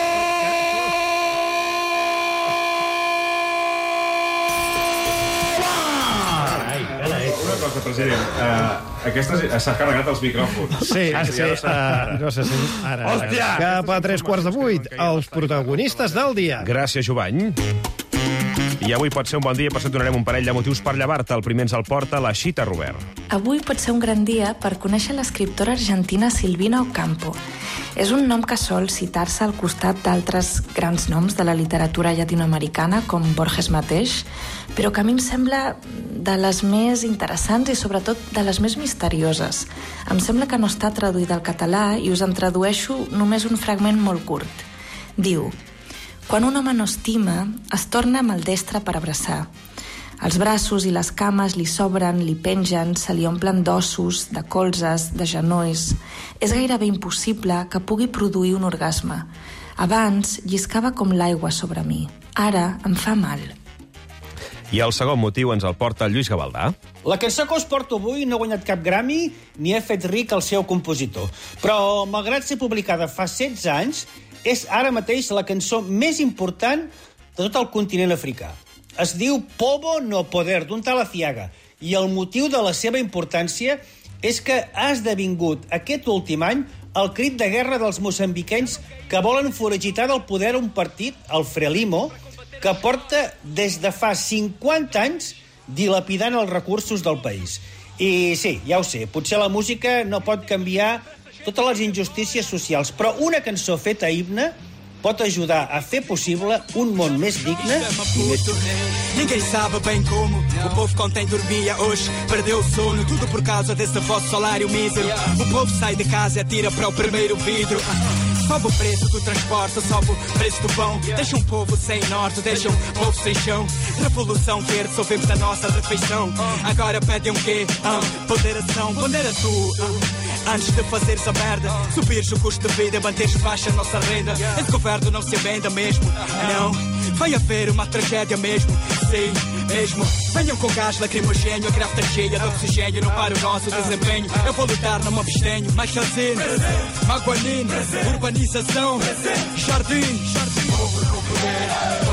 President, s'ha carregat els micròfons. Sí, no se sent. Hòstia! Cap a 7:45, els protagonistes del dia. Gràcies, Jubany. I avui pot ser un bon dia, per això et donarem un parell de motius per llevar-te. El primer ens el porta la Xita Robert. Avui pot ser un gran dia per conèixer l'escriptora argentina Silvina Ocampo. És un nom que sol citar-se al costat d'altres grans noms de la literatura llatinoamericana, com Borges mateix, però que a mi em sembla de les més interessants i sobretot de les més misterioses. Em sembla que no està traduïda al català i us en tradueixo només un fragment molt curt. Diu: quan un home no estima, es torna maldestre per abraçar. Els braços i les cames li s'obren, li pengen, se li omplen d'ossos, de colzes, de genolls. És gairebé impossible que pugui produir un orgasme. Abans lliscava com l'aigua sobre mi. Ara em fa mal. I el segon motiu ens el porta Lluís Gavaldà. La cançó que us porto avui no ha guanyat cap Grammy ni ha fet ric el seu compositor. Però, malgrat ser publicada fa 16 anys, és ara mateix la cançó més important de tot el continent africà. Es diu Povo no Poder, d'un tal Aciaga, i el motiu de la seva importància és que ha esdevingut aquest últim any el crit de guerra dels moçambiquenys que volen foragitar del poder un partit, el Frelimo, que porta des de fa 50 anys dilapidant els recursos del país. I sí, ja ho sé, potser la música no pot canviar totes les injustícies socials, però una cançó feta a himne pot ajudar a fer possible un món més digne i més just. Ninguém sabe bem como o povo contém dormia hoje perdeu o sono, tudo por causa desse vosso salário mísero. O povo sai de casa e atira para o primeiro vidro. Sobe o preço do transporte, sobe o preço do pão. Deixa um povo sem norte, deixa um povo sem chão. Revolução verde, soubemos a nossa refeição. Agora pedem o quê? Ponderação, pondera tu. Antes de fazeres a merda, subires o custo de vida, manteres baixa a nossa renda. Esse governo não se venda mesmo, não. Vai haver uma tragédia mesmo, sim, mesmo. Venham com gás lacrimogéneo, a grave está cheia de oxigênio. Não para o nosso desempenho, eu vou lutar, não me abstenho. Mais chazino, Maguanino, urbanização, jardim, povo com poder.